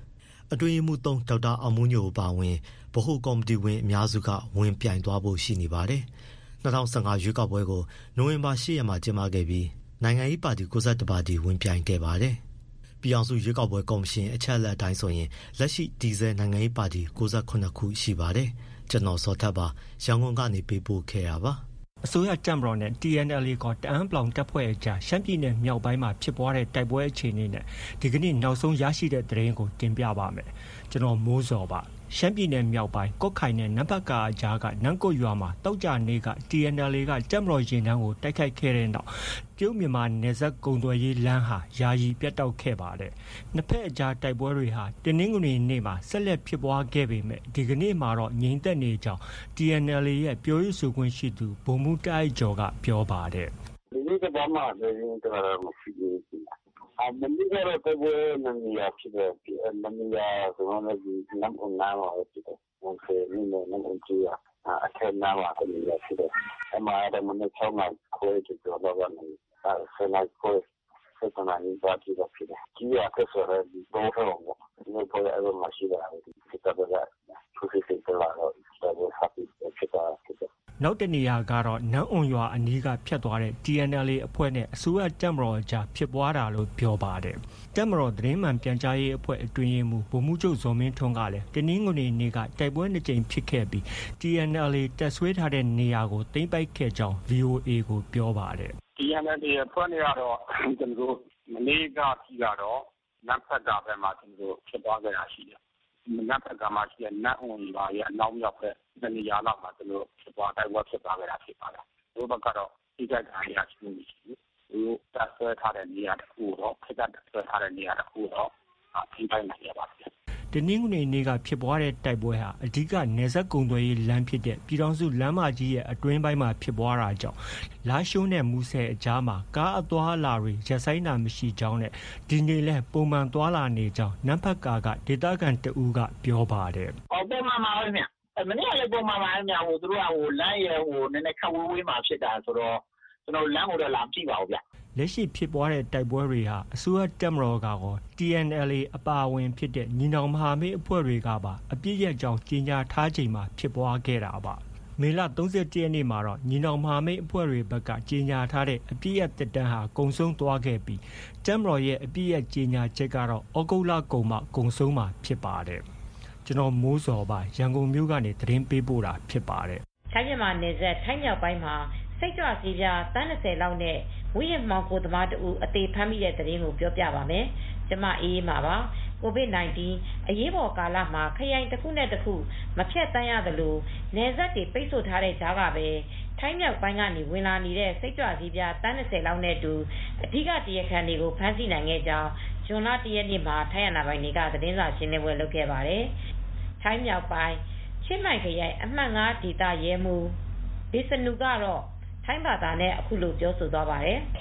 အတွင်းမှု3ဒေါက်တာအောင်မိုးညိုပါဝင်ဗဟိုကော်မတီဝင်အများစုကဝင်ပြိုင်သွားဖို့ရှိနေပါတယ်။2015ရွေးကောက်ပွဲကိုနိုဝင်ဘာ10ရက်မှာကျင်းပခဲ့ပြီးနိုင်ငံရေးပါတီ61ပါတီဝင်ပြိုင်ခဲ့ပါတယ်။ပြည်အောင်စုရွေးကောက်ပွဲကော်မရှင်အချက်အလက်အတိုင်းဆိုရင်လက်ရှိတည်ဆဲနိုင်ငံရေးပါတီ68ခုရှိပါတယ်။ကျွန်တော်စောထပ်ပါရန်ကုန်ကနေပေးပို့ခဲ့တာပါ။အစိုးရတပ်မတော်နဲ့ TNLA ကတအန်းပလောင်တပ်ဖွဲ့အကြားရှမ်းပြည်နယ်မြောက်ပိုင်းမှာဖြစ်ပွားတဲ့တိုက်ပွဲအခြေအနေနဲ့ဒီကနေ့နောက်ဆုံးရရှိတဲ့သတင်းကိုတင်ပြပါမယ်။ကျွန်တော်မိုးစောပါရှမ်းပြည်နယ်မြောက်ပိုင်းကော့ခိုင်နဲ့နမ်ဘတ်ကာအကြားကနန်းကွတ်ရွာမှာတောက်ကြနေ့က TNLA ကတပ်မတော်ရင်တန်းကိုတိုက်ခိုက်ခဲ့တဲ့နောက်တရုတ်မြန်မာနယ်စပ်ကုန်သွယ်ရေးလမ်းဟာယာယီပြတ်တောက်ခဲ့ပါတယ်။နှစ်ဖက်အကြားတိုက်ပွဲတွေဟာတနင်္ဂနွေနေ့မှာဆက်လက်ဖြစ်ပွားခဲ့ပေမဲ့ဒီကနေ့မှာတော့ငြိမ်သက်နေကြောင်း TNLA ရဲ့ပြောရေးဆိုခွင့်ရှိသူဗိုလ်မှူးတိုက်ကျော်ကပြောပါတယ်။ဒီနေ့ကဘာမှလည်းတော့မရှိဘူး။မနေ့ကတော့တပွဲနမီယာဖြစ်တယ်နမီယာဆိုတော့ဒီနမ်အွန်နာမှာဖြစ်တယ်။ဝန်ဖေးနေနမ်အွန်ဂျီယာအထက်နာမှာတမီယာဖြစ်တယ်။အမှန်တော့မနေ့6မှာခွဲကြတော့တော့နေဆယ်လိုက်ခွဲဆက်စနာနေပါကြည့်တော့ဖြစ်တယ်။ကြီးရခဲ့ဆိုတော့ဒီတော့တော့ဒီပေါ်ရအောင်မရှိတာဒီကတော့သူစစ်စစ်လာတော့တော့ happy ဖြစ်တာဖြစ်တယ်နောက်တနေရာကတော့နန်းအွန်ရွာအနီးကဖြတ်သွားတဲ့ TNLA အဖွဲ့နဲ့အစိုးရတပ်မတော်အကြားဖြစ်ပွားတာလို့ပြောပါတယ်။တပ်မတော်သတင်းမှန်ပြန်ကြားရေးအဖွဲ့အတွင်းရေးမှူးဗိုလ်မှူးချုပ်ဇော်မင်းထွန်းကလည်းတနင်္ဂနွေနေ့ကတိုက်ပွဲ2ကြိမ်ဖြစ်ခဲ့ပြီး TNLA တပ်ဆွဲထားတဲ့နေရာကိုသိမ်းပိုက်ခဲ့ကြောင်း VOA ကိုပြောပါတယ်။ TNLA အဖွဲ့နဲ့ကတော့ကျွန်တော်မနေ့ကကြီးကတော့နတ်ဖက်ကဘက်မှာကျွန်တော်ဖြစ်သွားခဲ့တာရှိတယ်။နတ်ဖက်ကမှရှိတဲ့နတ်အွန်ရွာရဲ့အနောက်မြောက်ဘက်နေရာလောက်မှာကျွန်တော်ဖြစ်သွားတိုက်ပွဲဖြစ်သွားခဲ့တာဖြစ်ပါတယ်။ဒီဘက်ကတော့ဒီကတိုင်းရရှိမှုရှိဘူး။ဒီတပ်ဆွဲထားတဲ့နေရာတစ်ခုတော့ဖက်တပ်ဆွဲထားတဲ့နေရာတစ်ခုတော့ထိတိုင်းနေရပါတယ်။တနင်္ဂနွေနေ့ကဖြစ်ပွားတဲ့တိုက်ပွဲဟာအဓိကနယ်စပ်ကုန်သွယ်ရေးလမ်းဖြစ်တဲ့ပြည်ထောင်စုလမ်းမကြီးရဲ့အတွင်းပိုင်းမှာဖြစ်ပွားတာကြောင့်လာရှိုးနဲ့မူဆယ်အကြားမှာကားအသွားအလာတွေရပ်ဆိုင်းတာမရှိကြောင်းနဲ့ဒီနေ့လဲပုံမှန်သွားလာနေကြောင်းနမ်ဖတ်ကာကဒေသခံတဦးကပြောပါတယ်။ပုံမှန်ပါပဲဗျ။မနေ့ကလည်းပုံမှန်ပါပဲဗျ။သူတို့ကလမ်းရဲ့နည်းနည်းခက်ဝေးမှာဖြစ်တာဆိုတော့ကျွန်တော်လမ်းကိုတော့လာမကြည့်ပါဘူးဗျ။လက်ရှိဖြစ်ပွားတဲ့တိုက်ပွဲတွေဟာအစိုးရတပ်မတော်က TNLA အပါအဝင်ဖြစ်တဲ့ညီနောင်မဟာမိတ်အဖွဲ့တွေကပါအပြစ်ရကြောင်းကြေညာထားချိန်မှာဖြစ်ပွားခဲ့တာပါမေလ31ရက်နေ့မှာတော့ညီနောင်မဟာမိတ်အဖွဲ့တွေဘက်ကကြေညာထားတဲ့အပြစ်ရတက်တန်းဟာကုံဆုံးသွားခဲ့ပြီးတပ်မတော်ရဲ့အပြစ်ရကြေညာချက်ကတော့ဩဂုတ်လကုန်မှကုံဆုံးမှာဖြစ်ပါတယ်ကျွန်တော်မိုးစောပါရန်ကုန်မြို့ကနေသတင်းပေးပို့တာဖြစ်ပါတယ်ထိုင်းမြန်မာနယ်စပ်ထိုင်းမြောက်ပိုင်းမှာစိတ်ကြွစီးပြားတန်း20လောက်နဲ့ဝိရမောင်ကိုသမားတူအသေးဖမ်းမိတဲ့သတင်းကိုပြောပြပါမယ်။ကျမအေးမှာပါ။ COVID-19 အရေးပေါ်ကာလမှာခရိုင်တစ်ခုနဲ့တစ်ခုမဖြတ်တန်းရသလိုနယ်စပ်တွေပိတ်ဆို့ထားတဲ့ကြားကပဲထိုင်းမြောက်ပိုင်းကနေဝင်လာနေတဲ့စိတ်ကြွစီးပြားတန်း20လောက်နဲ့တူအဓိကတရားခံတွေကိုဖမ်းဆီးနိုင်ခဲ့ကြောင်းဇွန်လ1ရက်နေ့မှာထိုင်းအာဏာပိုင်တွေကသတင်းစာရှင်းလင်းပွဲလုပ်ခဲ့ပါတယ်။ထိုင်းမြောက်ပိုင်းချင်းမိုင်ခရိုင်အမှတ်9ဒေသရဲမှူးဒေသနုကတော့ထိုင်းဘာသာနဲ့အခုလိုပြောဆိုသွားပါတယ်။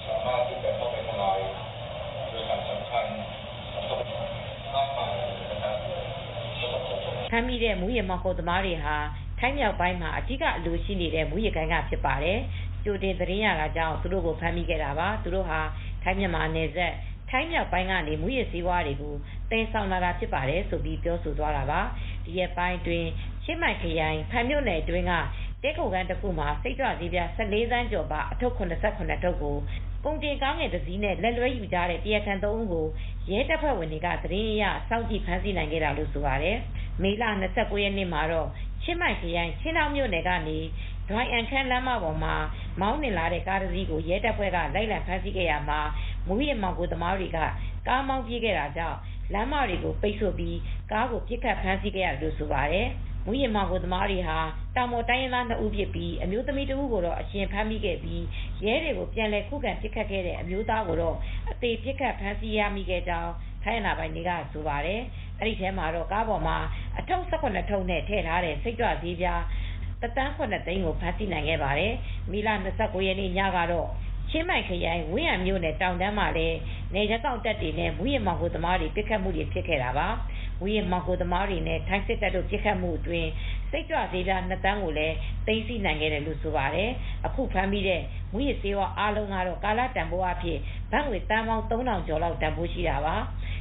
ဖမ်းမိတဲ့မူရမောင်ကိုသမားတွေဟာထိုင်းမြောက်ပိုင်းမှာအဓိကအလိုရှိနေတဲ့မူရကိုင်းကဖြစ်ပါတယ်။ကြိုတင်သတင်းရတာကြောင့်သူတို့ကိုဖမ်းမိခဲ့တာပါ။သူတို့ဟာထိုင်းမြန်မာနယ်စပ်ထိုင်းမြောက်ပိုင်းကနေမူရစည်းဝါးတွေကိုတင်ဆောင်လာတာဖြစ်ပါတယ်ဆိုပြီးပြောဆိုသွားတာပါ။ဒီရက်ပိုင်းတွင်ချင်းမိုင်ခရိုင်ဖန်မြို့နယ်အတွင်းကတဲခုံကန်တစ်ခုမှာစိတ်ကြွစည်းပြား14သန်းကျော်ပါအထုပ်89ထုပ်ကိုကုန်တင်ကားငယ်တစ်စီးနဲ့လက်လွဲယူကြတဲ့တရားခံ3ဦးကိုရဲတပ်ဖွဲ့ဝင်တွေကသတင်းအရစောင့်ကြည့်ဖမ်းဆီးနိုင်ခဲ့တာလို့ဆိုပါတယ်။မေလ29ရက်နေ့မှာတော့ချင်းမိုင်ခရိုင်ချင်းတောင်မြို့နယ်ကနေဒွိုင်အန်ခန်းလမ်းမပေါ်မှာမောင်းနှင်လာတဲ့ကားတစ်စီးကိုရဲတပ်ဖွဲ့ကလိုက်လံဖမ်းဆီးခဲ့ရမှာမူရမောင်ကိုသမားတွေကကားမောင်းပြေးခဲ့တာကြောင့်လမ်းမတွေကိုပိတ်ဆို့ပြီးကားကိုပြစ်ခတ်ဖမ်းဆီးခဲ့ရတယ်လို့ဆိုပါတယ်။မူရမောင်ကိုသမားတွေဟာတောင်ပေါ်တိုင်းရင်းသား2ဦးဖြစ်ပြီးအမျိုးသမီး2ဦးကိုတော့အရှင်ဖမ်းမိခဲ့ပြီးရဲတွေကိုပြန်လည်ခုခံပစ်ခတ်ခဲ့တဲ့အမျိုးသားကိုတော့အသေးပစ်ခတ်ဖမ်းဆီးရမိခဲ့ကြောင်းထိုင်းအာဏာပိုင်တွေကဆိုပါတယ်။အဲ့ဒီထဲမှာတော့ကားပေါ်မှာအထုပ်18ထုပ်နဲ့ထည့်ထားတဲ့စိတ်ကြွဆေးပြား1.7 သိန်းကိုဖမ်းဆီးနိုင်ခဲ့ပါတယ်။မီလ29ရက်နေ့ညကတော့ချင်းမိုင်ခရိုင်ဝင်းရံမြို့နယ်တောင်တန်းမှာလည်းနေကြတောက်တက်တွေနဲ့မူရမောင်ကိုသမားတွေပစ်ခတ်မှုတွေဖြစ်ခဲ့တာပါ။မူရမောင်ကိုသမားတွေနဲ့ထိုင်းစစ်တပ်တို့ပစ်ခတ်မှုအတွင်းစိတ်ကြွဆေးပြား2သန်းကိုလည်းသိမ်းဆည်းနိုင်ခဲ့တယ်လို့ဆိုပါတယ်။အခုဖမ်းမိတဲ့မူရဆေးဝါးအားလုံးကတော့ကာလတန်ဖိုးအဖြစ်ဘတ်ငွေတန်ပေါင်း3000ကျော်လောက်တန်ဖိုးရှိတာပါ။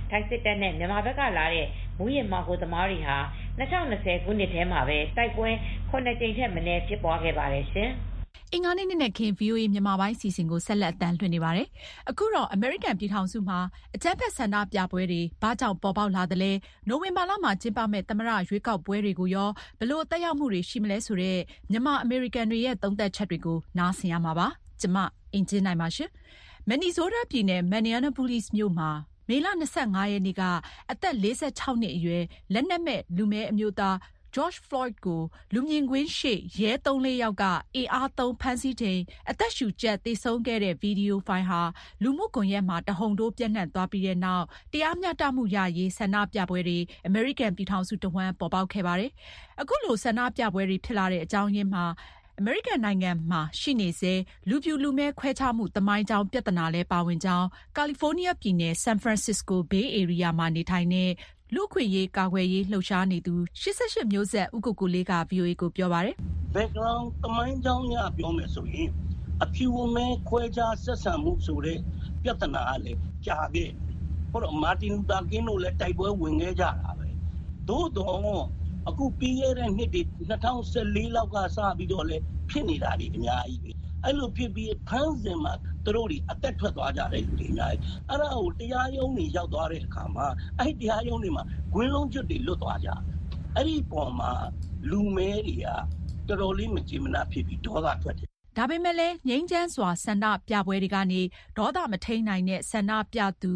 ထိုင်းစစ်တပ်နဲ့မြန်မာဘက်ကလာတဲ့မူးယစ်မှောင်ခိုသမားတွေဟာ2020ခုနှစ်ထဲမှာပဲတိုက်ပွဲ9ကြိမ်ထက်မနည်းဖြစ်ပွားခဲ့ပါတယ်ရှင်အင်္ဂါနေ့နဲ့ခင် VOA မြန်မာပိုင်းစီစဉ်ကိုဆက်လက်အသံလွှင့်နေပါတယ်။အခုတော့ အမေရိကန်ပြည်ထောင်စုမှာအကြမ်းဖက်ဆန္ဒပြပွဲတွေဘာကြောင့်ပေါ်ပေါက်လာသလဲ၊နိုဝင်ဘာလမှာကျင်းပမယ့်သမ္မတရွေးကောက်ပွဲတွေကိုရောဘယ်လိုသက်ရောက်မှုတွေရှိမလဲဆိုတဲ့မြန်မာအမေရိကန်တွေရဲ့သုံးသပ်ချက်တွေကိုနားဆင်ရမှာပါ။ကျွန်မအင်ဂျင်နိုင်ပါရှင်။မန်နီဇိုးတားပြည်နယ်မန်နီယာနာပိုလိစ်မြို့မှာမေလ25ရက်နေ့ကအသက်46နှစ်အရွယ်လက်နက်မဲ့လူမည်းအမျိုးသားGeorge Floyd ကိုလူမြင်ကွင်းရှေ့ရဲ3-4ယောက်ကအင်အားသုံးဖမ်းဆီးချိန်အသက်ရှူကျပ်သေဆုံးခဲ့တဲ့ဗီဒီယိုဖိုင်ဟာလူမှုကွန်ရက်မှာတဟုန်ထိုးပြန့်နှံ့သွားပြီးတဲ့နောက်တရားမျှတမှုရရေးဆန္ဒပြပွဲတွေအမေရိကန်ပြည်ထောင်စုတဝန်းပေါ်ပေါက်ခဲ့ပါတယ်။အခုလိုဆန္ဒပြပွဲတွေဖြစ်လာတဲ့အကြောင်းရင်းမှာအမေရိကန်နိုင်ငံမှာရှိနေစေလူပြူလူမဲခွဲခြားမှုသမိုင်းကြောင်းပြဿနာလဲပါဝင်ကြောင်းကာလီဖိုးနီးယားပြည်နယ်ဆန်ဖရန်စစ္စကိုဘေးအေရီးယားမှာနေထိုင်တဲ့လူခွေရေးကာကွယ်ရေးလှုပ်ရှားနေသူ88မျိုးဆက်ဦးကိုကိုလေးက VOA ကိုပြောပါတယ်။ background သမိုင်းကြောင်းရပြောမယ်ဆိုရင်အဖြူမဲခွဲခြားဆက်ဆံမှုဆိုတဲ့ပြဿနာကလည်းကြာခဲ့။ဟိုတော့မာတင်လူသာကင်းတို့လည်းတိုက်ပွဲဝင်ခဲ့ကြတာပဲ။သို့တော့အခုပြီးခဲ့တဲ့နှစ်တွေ2014လောက်ကစပြီးတော့လည်းဖြစ်နေတာတွေအများကြီးပဲ။အဲ့လိုဖြစ်ပြီးဖမ်းစဉ်မှာသူတို့တွေအသက်ထွက်သွားကြတဲ့လူတွေအများကြီးအဲ့ဒါကိုတရားရုံးတွေရောက်သွားတဲ့အခါမှာအဲ့ဒီတရားရုံးတွေမှာဂွင်းလုံးကျွတ်တွေလွတ်သွားကြအဲ့ဒီပုံမှာလူမဲတွေကတော်တော်လေးမကြည်မနာဖြစ်ပြီးဒေါသထွက်တယ်ဒါပေမဲ့လည်းငြိမ်းချမ်းစွာဆန္ဒပြပွဲတွေကနေဒေါသမထိန်နိုင်တဲ့ဆန္ဒပြသူ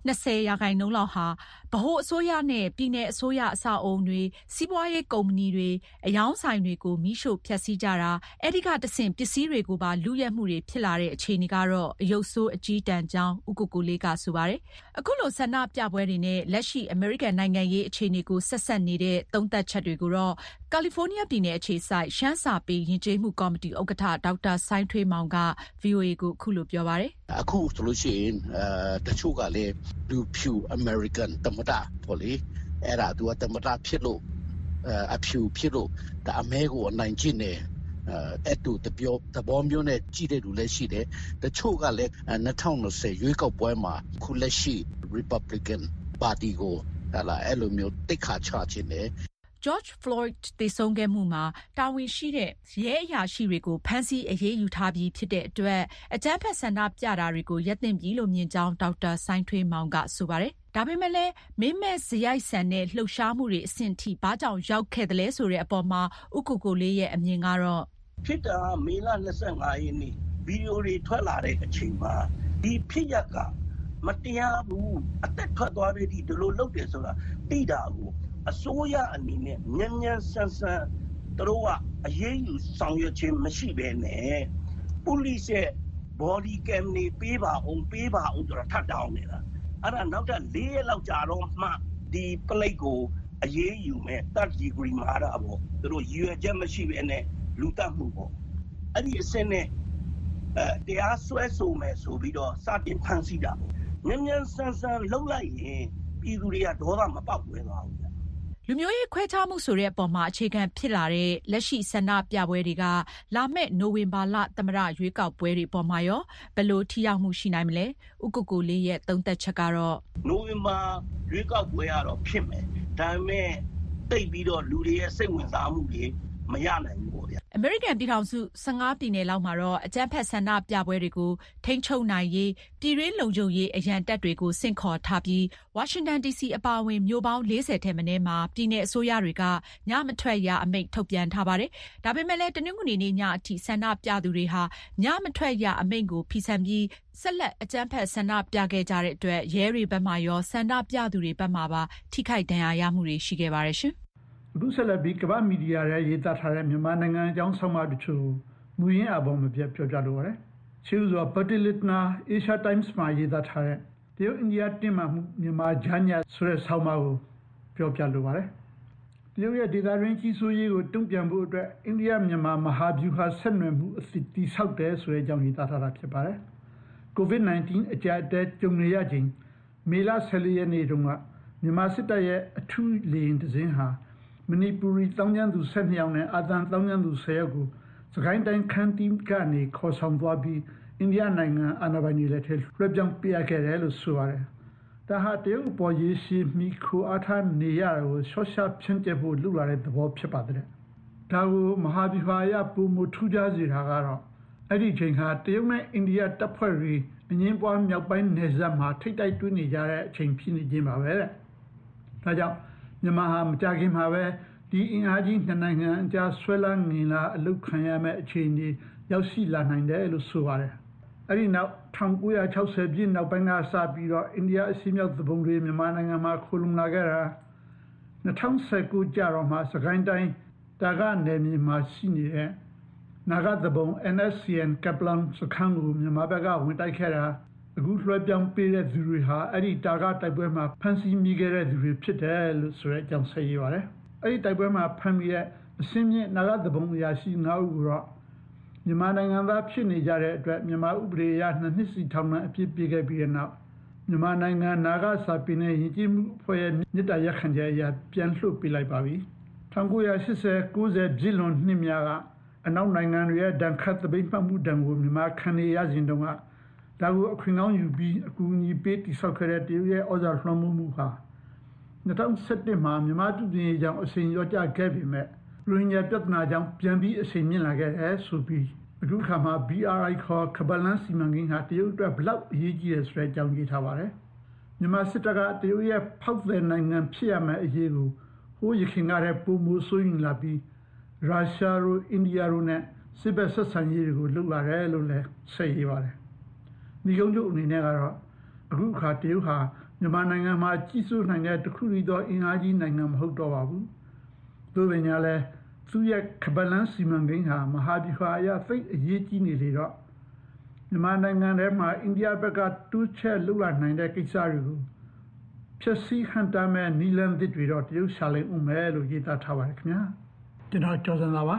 20%လောက်ဟာဗဟိုအစိုးရနဲ့ပြည်내အစိုးရအဆောက်အုံတွေစီးပွားရေးကုမ္ပဏီတွေအယောင်းဆိုင်တွေကိုမိရှို့ဖျက်ဆီးကြတာအဲ့ဒီကတဆင့်ပစ္စည်းတွေကိုပါလူရက်မှုတွေဖြစ်လာတဲ့အခြေအနေကတော့အယုတ်ဆိုးအကြီးတန်းကြောင်းဥက္ကိုလေးကဆိုပါတယ်အခုလိုဆန္ဒပြပွဲတွေနဲ့လက်ရှိအမေရိကန်နိုင်ငံရေးအခြေအနေကိုဆက်ဆက်နေတဲ့သုံးသပ်ချက်တွေကိုတော့ကာလီဖိုးနီးယားပြည်နယ်အခြေစိုက်ရှမ်းစာပေယဉ်ကျေးမှုကော်မတီဥက္ကဋ္ဌဒေါက်တာဆိုင်းထွေးမောင်က VOA ကိုအခုလိုပြောပါတယ်အခုဆိုလို့ရှိရင်တချို့ကလည်းလူဖြူ American တမတာပေါ့လေအဲ့ဒါသူကတမတာဖြစ်လို့အဖြူဖြစ်လို့ဒါအမဲကိုအနိုင်ကျင့်နေအဲ့တူတဘောမျိုးနဲ့ကြည့်တဲ့လူလည်းရှိတယ်တချို့ကလည်း2020ရွေးကောက်ပွဲမှာခုလက်ရှိ Republican Party ကိုအဲ့လိုမျိုးတိတ်ခါချခြင်းတယ် George Floyd သေဆုံးခဲ့မှုမှာတာဝန်ရှိတဲ့ရဲအရာရှိတွေကိုဖမ်းဆီးအရေးယူထားပြီးဖြစ်တဲ့အတွက်အကြမ်းဖက်ဆန္ဒပြတာတွေကိုရပ်သင့်ပြီလို့မြင်ကြောင်းဒေါက်တာဆိုင်းထွေးမောင်ကဆိုပါတယ်။ဒါပေမဲ့လည်းမင်းမဲ့ဇယိုက်ဆန်တဲ့လှုပ်ရှားမှုတွေအဆင့်ထိဘာကြောင့်ရောက်ခဲ့တယ်လဲဆိုတဲ့အပေါ်မှာဥက္ကိုလေးရဲ့အမြင်ကတော့ဖြစ်တာမေလ25ရက်နေ့ဗီဒီယိုတွေထွက်လာတဲ့အချိန်မှာဒီဖြစ်ရကမတရားဘူးအသက်ထွက်သွားတဲ့ဒီလိုလုပ်တယ်ဆိုတာသိတာကိုအစိုးရအနေနဲ့မြန်ဆန်သူတို့ကအရေးယူဆောင်ရွက်ခြင်းမရှိဘဲနဲ့police ရဲ့ body cam နေပေးပါအောင်ဆိုတာထပ်တောင်းနေတာအဲ့ဒါနောက်ထပ်4ရက်လောက်ကြာတော့မှဒီ plate ကိုအရေးယူမဲ့ third degree murder ပေါ့သူတို့ရွေချက်မရှိဘဲနဲ့လူတတ်မှုပေါ့အဲ့ဒီအစင်းနဲ့တရားစွဲဆိုမယ်ဆိုပြီးတော့စတင်ဖမ်းဆီးတာပေါ့မြန်ဆန်လှုပ်လိုက်ရင်ပြည်သူတွေကဒေါသမပေါက်ဝဲသွားဘူးလူမျိုးရေးခွဲခြားမှုဆိုတဲ့အပေါ်မှာအခြေခံဖြစ်လာတဲ့လက်ရှိဆန္ဒပြပွဲတွေကလာမယ့်နိုဝင်ဘာလသမ္မတရွေးကောက်ပွဲတွေပေါ်မှာရောဘယ်လိုထိရောက်မှုရှိနိုင်မလဲဥက္ကိုလေးရဲ့သုံးသပ်ချက်ကတော့နိုဝင်ဘာရွေးကောက်ပွဲကတော့ဖြစ်မယ်ဒါပေမဲ့တိတ်ပြီးတော့လူတွေရဲ့စိတ်ဝင်စားမှုတွေမရနိုင်ဘူးပေါ့ဗျာအမေရိကန်ပြည်ထောင်စု15ပြည်နယ်လောက်မှာတော့အကြမ်းဖက်ဆန္ဒပြပွဲတွေကိုထိန်းချုပ်နိုင်ရေးပြည်တွင်းလုံခြုံရေးအရန်တပ်တွေကိုဆင့်ခေါ်ထားပြီးဝါရှင်တန် DC အပါအဝင်မြို့ပေါင်း40ထက်မနည်းမှာပြည်내အစိုးရတွေကညမထွက်ရအမိန့်ထုတ်ပြန်ထားပါတယ်။ဒါပေမဲ့လည်းတနင်္ဂနွေနေ့ညအထိဆန္ဒပြသူတွေဟာညမထွက်ရအမိန့်ကိုဖီဆန်ပြီးဆက်လက်အကြမ်းဖက်ဆန္ဒပြခဲ့ကြတဲ့အတွက်ရဲတွေဘက်မှရောဆန္ဒပြသူတွေဘက်မှပါထိခိုက်ဒဏ်ရာရမှုတွေရှိခဲ့ပါတယ်ရှင်။အခုဆက်လက်ပြီးကမ္ဘာမီဒီယာရဲ့ရေးသားထားတဲ့မြန်မာနိုင်ငံအကြောင်းဆောင်းပါးတချို့မူရင်းအပေါ်မပြတ်ပြောပြလိုပါတယ်။ရှေ့စွာ Bertilitna Asia Times မှာရေးသားထားတဲ့တရုတ်အိန္ဒိယတင်းမာမှုမြန်မာဂျာညတ်ဆိုတဲ့ဆောင်းပါးကိုပြောပြလိုပါတယ်။တရုတ်ရဲ့ဒေသတွင်းကြီးစိုးရေးကိုတုံ့ပြန်ဖို့အတွက်အိန္ဒိယမြန်မာမဟာဗျူဟာဆက်နွယ်မှုအသစ်တည်ဆောက်တယ်ဆိုတဲ့အကြောင်းရေးသားထားတာဖြစ်ပါတယ်။ COVID-19 အကြအတဲကြုံနေရချိန်မေလ14ရက်နေ့တုန်းကမြန်မာစစ်တပ်ရဲ့အထူးလေယာဉ်တစ်စင်းဟာမဏိပူရီတောင်ကျမ်းသူ12ယောက်နဲ့အာသံတောင်ကျမ်းသူ10ယောက်ကိုစကိုင်းတိုင်းခန်းတီးကနေခေါ်ဆောင်သွားပြီးအိန္ဒိယနိုင်ငံအာဏာပိုင်တွေလက်ထက်လွှဲပြောင်းပေးခဲ့တယ်လို့ဆိုပါတယ်။ဒါဟာတရုတ်ပေါ်ရေးရှိမိခိုအားထားနေရတာကိုရှော့ရှာဖြန့်ကျက်ဖို့လုပ်လာတဲ့သဘောဖြစ်ပါတယ်။ဒါကိုမဟာဗျူဟာအရပုံမထူးခြားစေတာကတော့အဲ့ဒီချိန်ဟာတရုတ်နဲ့အိန္ဒိယတပ်ဖွဲ့တွေအငင်းပွားမြောက်ပိုင်းနယ်စပ်မှာထိပ်တိုက်တွေ့နေကြတဲ့အချိန်ဖြစ်နေခြင်းပါပဲတဲ့။ဒါကြောင့်မြန်မာဟာမကြခင်မှာပဲဒီအင်အားကြီးနှစ်နိုင်ငံအကြားဆွဲလန်းငင်လာအလုခံရမဲ့အခြေအနေရောက်ရှိလာနိုင်တယ်လို့ဆိုပါတယ်။အဲ့ဒီနောက်1960ပြည့်နောက်ပိုင်းကစပြီးတော့အိန္ဒိယအရှေ့မြောက်သဘုံတွေမြန်မာနိုင်ငံမှာခိုလုံလာခဲ့တာ2019ကျတော့မှစကိုင်းတိုင်းတာဂနယ်မြေမှာရှိနေတဲ့နာဂသဘုံ NSCN ကပလန်စခန်းကိုမြန်မာဘက်ကဝင်တိုက်ခဲ့တာအခုလွှဲပြောင်းပေးတဲ့သူတွေဟာအဲ့ဒီတာဂတိုက်ပွဲမှာဖမ်းဆီးမိခဲ့တဲ့သူတွေဖြစ်တယ်လို့ဆိုတဲ့အကြောင်းဆက်ရေးပါတယ်အဲ့ဒီတိုက်ပွဲမှာဖမ်းမိတဲ့အစင်းမြင့်နာဂသဘုံအရာရှိ9ဦးကိုတော့မြန်မာနိုင်ငံသားဖြစ်နေကြတဲ့အတွက်မြန်မာဥပဒေအရ2နှစ်စီထောင်ဒဏ်အပြစ်ပေးခဲ့ပြီးတဲ့နောက်မြန်မာနိုင်ငံနာဂစာပေနဲ့ယဉ်ကျေးမှုအဖွဲ့ရဲ့မြစ်တာရက်ခံချက်အရပြန်လွှတ်ပေးလိုက်ပါပြီ1980-90ပြည့်လွန်နှစ်များကအနောက်နိုင်ငံတွေရဲ့ဒဏ်ခတ်သပိတ်မှတ်မှုတံကိုမြန်မာခံနေရစဉ်တုန်းကဒါကိုအခွင့်အရေးယူပြီးအကူအညီပေးတိစောက်ခဲ့တဲ့တရုတ်ရဲ့ဩဇာလွှမ်းမိုးမှုဟာ2017မှာမြန်မာပြည်ပြည်ကြောင့်အစဉ်ရောကြခဲ့ပေမဲ့ရိုဟင်ဂျာပြဿနာကြောင့်ပြန်ပြီးအစဉ်မြင့်လာခဲ့တယ်ဆိုပြီးအခုခါမှာ BRI ခေါ်ကပလန်စီမံကိန်းဟာတရုတ်အတွက်ဘလောက်အရေးကြီးတယ်ဆိုတဲ့အကြောင်းရေးထားပါတယ်မြန်မာစစ်တပ်ကတရုတ်ရဲ့ဖောက်သည်နိုင်ငံဖြစ်ရမယ့်အရေးကိုဟိုးရခင်ကတည်းကပုံမိုးဆိုရင်လာပြီးရုရှားတို့အိန္ဒိယတို့နဲ့စစ်ဘက်ဆက်ဆံရေးတွေကိုလှုပ်လာတယ်လို့လည်းဆက်ရေးပါတယ်ဒီကုန်းချုပ်အနေနဲ့ကတော့အခုခါတရုတ်ဟာမြန်မာနိုင်ငံမှာကြီးစိုးနိုင်တဲ့တခုတည်းသောအင်အားကြီးနိုင်ငံမဟုတ်တော့ပါဘူးသို့ပင်လည်းသူ့ရဲ့ကပလန်စီမံကိန်းဟာမဟာဗျူဟာအရသိအရေးကြီးနေလေတော့မြန်မာနိုင်ငံထဲမှာအိန္ဒိယဘက်ကတူးချက်လှုပ်လာနိုင်တဲ့ကိစ္စတွေကိုဖြည့်ဆည်းဟန်တာမဲ့နီလန်သစ်တွေတော့တရုတ်ရှာလိမ့်ဦးမယ်လို့ရေးသားထားပါတယ်ခင်ဗျာကျွန်တော်ကျော်စံသာပါ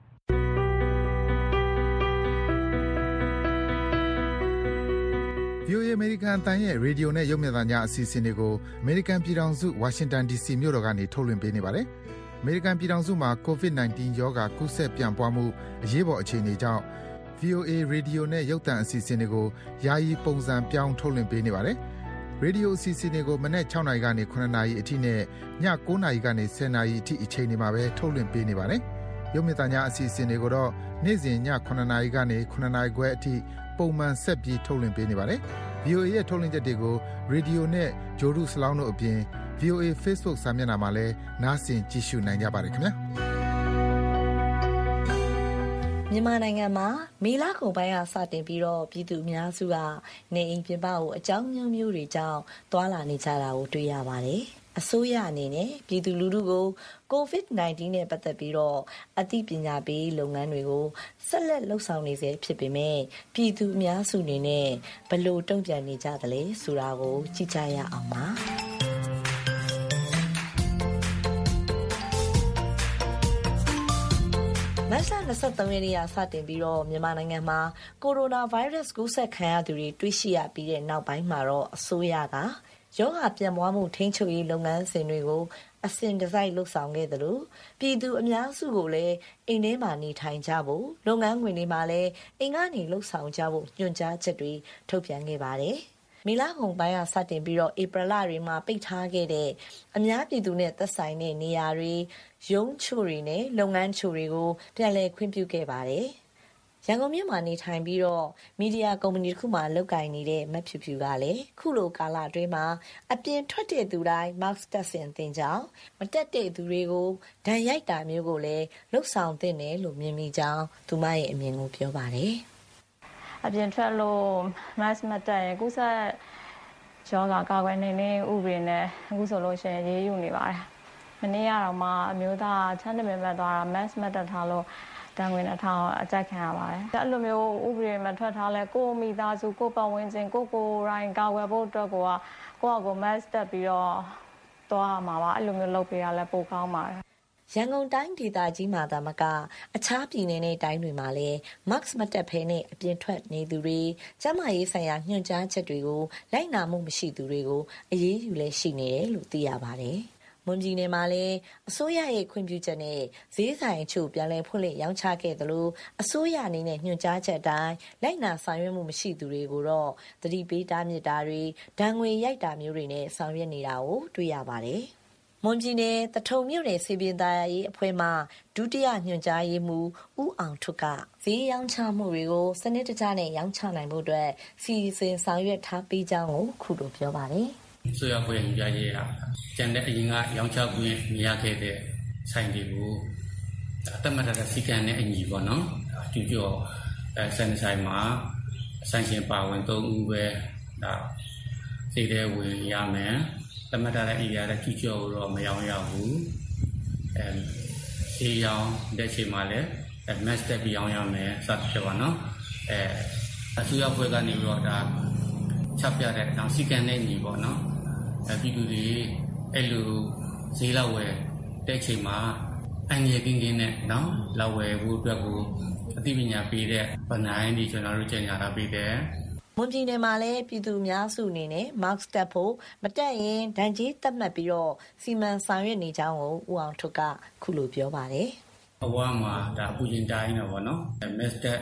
VOA American အတန်းရဲ့ရေဒီယိုနဲ့ရုပ်မြင်သံကြားအစီအစဉ်တွေကို American ပြည်ထောင်စု Washington DC မြို့တော်ကနေထုတ်လွှင့်ပေးနေပါတယ်။ American ပြည်ထောင်စုမှာ COVID-19 ရောဂါကူးစက်ပြန့်ပွားမှုအရေးပေါ်အခြေအနေကြောင့် VOA ရေဒီယိုနဲ့ရုပ်သံအစီအစဉ်တွေကိုယာယီပုံစံပြောင်းထုတ်လွှင့်ပေးနေပါတယ်။ ရေဒီယိုအစီအစဉ်တွေကိုမနက်6နာရီကနေ9နာရီအထိနဲ့ည9နာရီကနေ10နာရီအထိအချိန်တွေမှာပဲထုတ်လွှင့်ပေးနေပါတယ်။ရုပ်မြင်သံကြားအစီအစဉ်တွေကိုတော့နေ့စဉ်ည9နာရီကနေ9နာရီခွဲအထိပုံမှန်ဆက်ပြီးထုတ်လွှင့်ပေးနေပါတယ်။ VOA ရဲ့ထုတ်လွှင့်ချက်တွေကိုရေဒီယိုနဲ့ဂျိုဒုစလောင်းတို့အပြင် VOA Facebook စာမျက်နှာမှာလည်းနားဆင်ကြည့်ရှုနိုင်ကြပါတယ်ခင်ဗျာမြန်မာနိုင်ငံမှာမေလကုန်ပိုင်းကစတင်ပြီးတော့ပြည်သူအများစုကနေအိမ်ပြင်ပကိုအကြောင်းမျိုးတွေကြောင့်သွာလာနေကြတာကိုတွေ့ရပါတယ်။အစိုးရအနေနဲ့ပြည်သူလူထုကို COVID-19 နဲ့ပတ်သက်ပြီးတော့အသိပညာပေးလုပ်ငန်းတွေကိုဆက်လက်လှုပ်ဆောင်နေစေဖြစ်ပေမဲ့ပြည်သူအများစုအနေနဲ့ဘယ်လိုတုံ့ပြန်နေကြသလဲဆိုတာကိုကြည့်ကြရအောင်ပါ။မတ်လ23ရက်နေ့ကစတင်ပြီးတော့မြန်မာနိုင်ငံမှာကိုရိုနာဗိုင်းရပ်စ်ကူးစက်ခံရသူတွေတွေ့ရှိရပြီးတဲ့နောက်ပိုင်းမှာတော့အစိုးရကရောဂါပြန့်ပွားမှုထိန်းချုပ်ရေးလုပ်ငန်းစဉ်တွေကိုအစဉ်တစိုက်လှုပ်ဆောင်ခဲ့သလိုပြည်သူအများစုကိုလည်းအိမ်ထဲမှာနေထိုင်ကြဖို့လုပ်ငန်းခွင်တွေမှာလည်းအိမ်ကနေလှုပ်ဆောင်ကြဖို့ညွှန်ကြားချက်တွေထုတ်ပြန်ခဲ့ပါတယ်။မေလကုန်ပိုင်းကစတင်ပြီးတော့ဧပြီလတွေမှာပိတ်ထားခဲ့တဲ့အများပြည်သူနဲ့သက်ဆိုင်တဲ့နေရာတွေရုံးချို့တွေနဲ့လုပ်ငန်းချို့တွေကိုပြန်လည်ခွင့်ပြုခဲ့ပါတယ်။ရန်ကုန်မြို့မှာနေထိုင်ပြီးတော့မီဒီယာကုမ္ပဏီတစ်ခုမှာလုပ်ကိုင်နေတဲ့မဖြူဖြူကလည်းခုလိုကာလအတွင်းမှာအပြင်ထွက်တဲ့သူတိုင်း mask တပ်ဆင်သင့်ကြောင်းမတက်တဲ့သူတွေကိုဒဏ်ရိုက်တာမျိုးကိုလည်းလှုပ်ဆောင်သင့်တယ်လို့မြင်မိကြောင်းသူမရဲ့အမြင်ကိုပြောပါတယ်။အပြင်ထွက်လို့ mask မတပ်ရင်ကုသရောဂါကာကွယ်နေတဲ့ဥပဒေနဲ့အခုဆိုလို့ရှိရင်ရေးယူနေပါတယ်။မနေ့ကတော့မှအမျိုးသားချမ်းတမင်ဘက်သွားတာ mask မတပ်ထားလို့တန်ဝင်အထောင်အကြိုက်ခံရပါတယ်။အဲ့လိုမျိုးဥပဒေမှာထွက်ထားလဲကိုမိသားစုကိုပတ်ဝန်းကျင်ကိုရိုင်းကာကွယ်ဖို့အတွက်ကိုက mask တက်ပြီးတော့သွားမှာပါအဲ့လိုမျိုးလုပ်ပေးရလဲပိုကောင်းပါတယ်။ရန်ကုန်တိုင်းဒေသကြီးမှာသာမကအခြားပြည်နယ်နဲ့တိုင်းတွေမှာလည်း mask မတပ်ဖဲနဲ့အပြင်ထွက်နေသူတွေကျန်းမာရေးဆိုင်ရာညွှန်ကြားချက်တွေကိုလိုက်နာမှုမရှိသူတွေကိုအရေးယူလဲရှိနေတယ်လို့သိရပါတယ်။မွန်ပြည်နယ်မှာလည်းအစိုးရရဲ့ခွင့်ပြုချက်နဲ့ဈေးဆိုင်အချို့ပြန်လည်ဖွင့်လှစ်ရောင်းချခဲ့သလိုအစိုးရအနေနဲ့ညွှန်ကြားချက်အတိုင်းလိုက်နာဆောင်ရွက်မှုမရှိသူတွေကိုတော့သတိပေးတားမြစ်တာတွေဒဏ်ငွေရိုက်တာမျိုးတွေနဲ့ဆောင်ရွက်နေတာကိုတွေ့ရပါတယ်။မွန်ပြည်နယ်တထုံမြို့နယ်စေပြင်သားရေးအဖွဲ့မှဒုတိယညွှန်ကြားရေးမှူးဦးအောင်ထွတ်ကဈေးရောင်းချမှုတွေကိုစနစ်တကျနဲ့ရောင်းချနိုင်ဖို့အတွက်စီစဉ်ဆောင်ရွက်ထားပေးကြောင်းကိုခုလိုပြောပါတယ်။ဆိုရခွင့်ညွှန်ကြားရေးဟာကျန်တဲ့အရင်ကရောင်းချခွင့်မရခဲ့တဲ့ဆိုင်တွေကိုတတ်မှတ်ထားတဲ့စီကံနဲ့အညီပေါ့နော်။ကျူကျော်ဆိုင်မှာဆိုင်ရှင်ပါဝင်3ဦးပဲဒါစိတ်ထဲဝင်ရမယ်တမတ်ထားတဲ့ area တဲ့ကျူကျော်တော့မရောင်းရဘူးအေးရောင်းတဲ့ချိန်မှာလည်းmatch တက်ပြီးရောင်းရမယ်စသဖြင့်ပါနော်အစိုးရဖွဲ့ကနေပြီးတော့ဒါချက်ပြတဲ့နောက်စီကံနဲ့ညီပေါ့နော်ပြည်သူတွေအဲ့လိုဈေးလောက်ဝယ်တဲ့ချိန်မှာအန်ရကင်းကင်းနဲ့နော်လောက်ဝယ်ဖို့အတွက်ကိုအသိပညာပေးတဲ့ဗနိုင်ဒီကျွန်တော်တို့ကြေညာထားပေးတယ်မွန်ပြည်နယ်မှာလည်းပြည်သူများစုအနေနဲ့ mask တပ်ဖို့မတက်ရင်ဒဏ်ကြေးသတ်မှတ်ပြီးတော့စီမံဆောင်ရွက်နေကြောင်းကိုဦးအောင်ထွတ်ကခုလိုပြောပါတယ်အဝါမှာဒါပူရင်တိုင်းတော့ဗောနော် mask တက်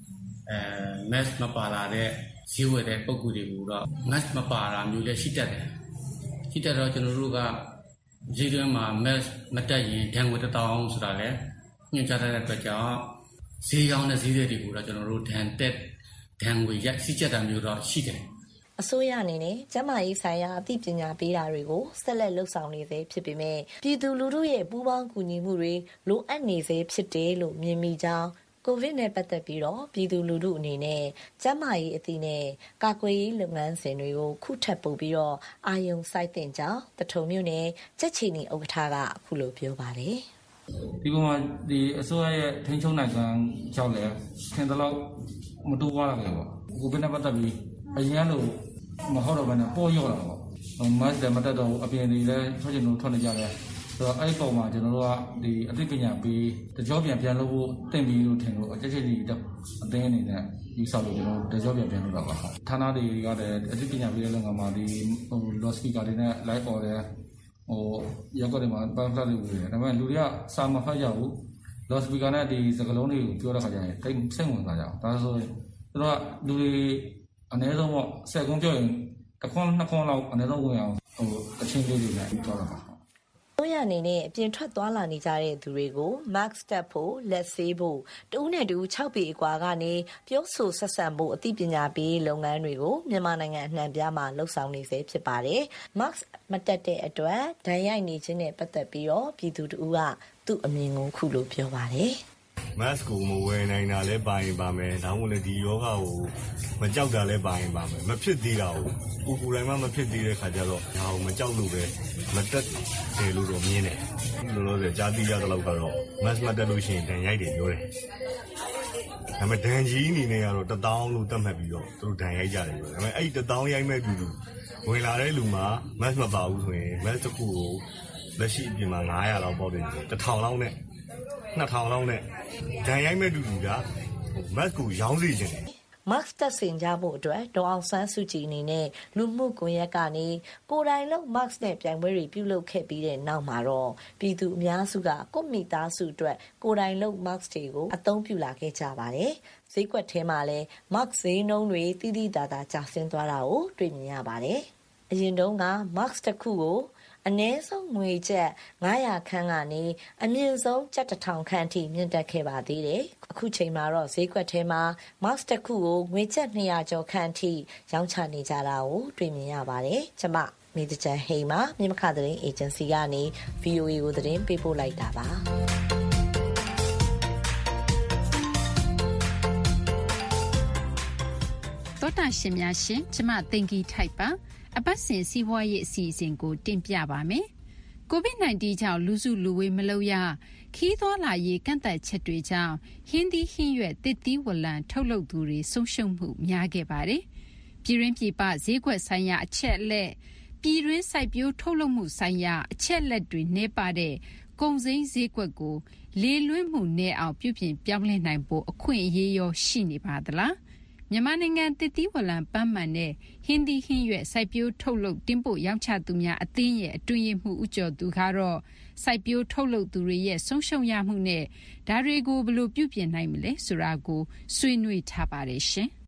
mask မပါလာတဲ့ဈေးဝယ်တဲ့ပုံကူတွေကိုတော့ mask မပါတာမျိုးလည်းရှိတတ်တယ်ရှိတတ်တော့ကျွန်တော်တို့ကဈေးတွင်းမှာ mask မတက်ရင်ဒဏ်ငွေ1000ဆိုတာလည်းညွှန်ကြားထားတဲ့အတွက်ကြောင့်ဈေးရောင်းတဲ့ဈေးတွေကိုတော့ကျွန်တော်တို့ဒဏ်ငွေရိုက်စီးချက်တာမျိုးတော့ရှိတယ်အစိုးရအနေနဲ့ကျန်းမာရေးဆိုင်ရာအသိပညာပေးတာတွေကိုဆက်လက်လှုပ်ဆောင်နေစေဖြစ်ပေမဲ့ပြည်သူလူထုရဲ့ပူးပေါင်းကူညီမှုတွေလိုအပ်နေစေဖြစ်တယ်လို့မြင်မိကြောင်းကိုဗစ်နဲ့ပတ်သက်ပြီးတော့ပြည်သူလူထုအနေနဲ့ကျန်းမာရေးအသိနဲ့ကာကွယ်ရေးလုပ်ငန်းစဉ်တွေကိုခုထပ်ပို့ပြီးတော့အာရုံစိုက်တင်ကြောင်းတထုံမြို့နယ်ကြက်ချီနီဥက္ကဋ္ဌကအခုလိုပြောပါတယ်ဒီပေါ်မှာဒီအစိုးရရဲ့ထိန်းချုပ်နိုင်စွမ်းကြောင့်လည်းခင်တလောက်မတူပါလာခဲ့ပေါ့ကိုဗစ်နဲ့ပတ်သက်ပြီးအရင်ကလို့မဟုတ်တော့ဘဲနဲ့ပေါ်ရော့လာပေါ့မတ်တယ်မတက်တော့အပြင်တွေလည်းထွက်ချင်လို့ထွက်နေကြတယ်ဆိုတော့အဲ့ဒီပုံမှာကျွန်တော်တို့ကဒီအသိပညာပေးတကြောပြန်လုပ်ဖို့တင့်ပြီးလို့ထင်လို့အချက်ချင်းဒီအသိအနေနဲ့ဒီဆောက်လို့ကျွန်တော်တကြောပြန်လုပ်တာပါဌာနတွေကလည်းအသိပညာပေးတဲ့လုပ်ငန်းမှာဒီloud speaker တွေနဲ့ live order ရောက်ကြတယ်မှာပန်ဖလက်တွေဝင်တယ်ဒါပေမဲ့လူတွေကစာမဖတ်ကြဘူး loud speaker နဲ့ဒီစကားလုံးတွေကိုပြောတဲ့ခါကျရင်တိတ်စိတ်ဝင်စားကြအောင်ဒါဆိုရင်သူတို့ကလူတွေအနည်းဆုံးပေါ့10ခွန်းပြောရင်တစ်ခွန်း2ခွန်းလောက်အနည်းဆုံးဝင်အောင်အချင်းလေးတွေနဲ့ပြောတာပါတို့ရအနေနဲ့အပြင်ထွက်သွားလာနေကြတဲ့သူတွေကို mask တပ်ဖို့လက်ဆေးဖို့တဦးနဲ့တူ6ပေအကွာကနေပြောဆိုဆက်ဆံဖို့အသိပညာပေးလုပ်ငန်းတွေကိုမြန်မာနိုင်ငံအနှံ့ပြားမှာလှုပ်ဆောင်နေစေဖြစ်ပါတယ်။ mask မတက်တဲ့အတွက်ဒဏ်ရိုက်နေခြင်းနဲ့ပတ်သက်ပြီးတော့ပြည်သူတူကသူ့အမြင်ကိုခုလိုပြောပါတယ်။ mask ကိုမဝယ်နိုင်တာလည်းပါရင်ပါမယ်ဒါမှမဟုတ်လည်းဒီယောဂကိုမကြောက်တာလည်းပါရင်ပါမယ်မဖြစ်သေးတာကိုကိုယ်တိုင်မှမဖြစ်သေးတဲ့ခါကျတော့ဒါကိုမကြောက်လို့ပဲမတက်တယ်လို့တော့မြင်တယ်လို့လို့ဆိုကြားသိရတဲ့လောက်ကတော့ mask မတက်လို့ရှိရင်ဒဏ်ရိုက်တယ်ပြောတယ်ဒါပေမဲ့ဒဏ်ကြီးအနေနဲ့ကတော့1000လို့သတ်မှတ်ပြီးတော့သူတို့ဒဏ်ရိုက်ကြတယ်ပြောတယ်ဒါပေမဲ့အဲ့ဒီ1000ရိုက်မဲ့လူဝင်လာတဲ့လူမှာ mask မပါဘူးဆိုရင် mask တစ်ခုကိုလက်ရှိအပြင်မှာ900လောက်ပေါက်တယ်1000လောက်နဲ့2000လောက်နဲ့ဒဏ်ရိုက်မဲ့တူက mask ကိုရောင်းစီခြင်းတယ် mask တက်ဆင်ကြဖို့အတွက်ဒေါအောင်ဆန်းစုကြည်အနေနဲ့လူမှုကွန်ရက်ကနေကိုယ်တိုင်လုံး mask နဲ့ပြိုင်ပွဲတွေပြုလုပ်ခဲ့ပြီးတဲ့နောက်မှာတော့ပြည်သူအများစုကကိုယ့်မိသားစုအတွက်ကိုယ်တိုင်လုံး mask တွေကိုအသုံးပြုလာခဲ့ကြပါတယ်ဈေးကွက်ထဲမှာလည်း mask ဈေးနှုန်းတွေတိတိတသာကျဆင်းသွားတာကိုတွေ့မြင်ရပါတယ်အရင်တုန်းက mask တစ်ခုကိုအနည်းဆုံးငွေကျပ်900ခန်းကနေအမြင့်ဆုံးကျပ်1000ခန်းအထိမြင့်တက်ခဲ့ပါသေးတယ်။အခုချိန်မှာတော့ဈေးကွက်ထဲမှာ mask တစ်ခုကိုငွေကျပ်200ကျော်ခန်းအထိရောင်းချနေကြတာကိုတွေ့မြင်ရပါတယ်။ကျွန်မမေတ္တာဟိန်မှာမြမခသတင်းအေဂျင်စီကနေ VOA ကိုသတင်းပေးပို့လိုက်တာပါ။သောတာရှင်များရှင်ကျွန်မသိင်္ဂီထိုက်ပါအပတ်စဉ်စီးပွားရေးအစီအစဉ်ကိုတင်ပြပါမယ်။ COVID-19 ကြောင့်လူစုလူဝေးမလုပ်ရခီးသွားလာရေးကန့်သတ်ချက်တွေကြောင့်ဟင်းသီးဟင်းရွက်တစ်သီးဝလံထုတ်လုပ်သူတွေဆုံးရှုံးမှုများခဲ့ပါတယ်။ပြည်တွင်းပြည်ပဈေးကွက်ဆိုင်ရာအချက်အလက်ပြည်တွင်းစိုက်ပျိုးထုတ်လုပ်မှုဆိုင်ရာအချက်အလက်တွေနှဲပါတဲ့ကုန်စိမ်းဈေးကွက်ကိုလေလွင့်မှုနဲ့အောင်ပြုပြင်ပြောင်းလဲနိုင်ဖို့အခွင့်အရေးရောရှိနေပါသလား။မြန်မာနိုင်ငံသစ်သီးဝလံပန်းမှန်နဲ့ဟင်းသီးဟင်းရွက်စိုက်ပျိုးထုတ်လုပ်တင်ပို့ရောင်းချသူများအသင်းရဲ့အတွင်းရေးမှူးဦးကျော်သူကတော့စိုက်ပျိုးထုတ်လုပ်သူတွေရဲ့ဆုံးရှုံးရမှုနဲ့ဒါတွေကိုဘယ်လိုပြုပြင်နိုင်မလဲဆိုတာကိုဆွေးနွေးထားပါတယ်ရှင်။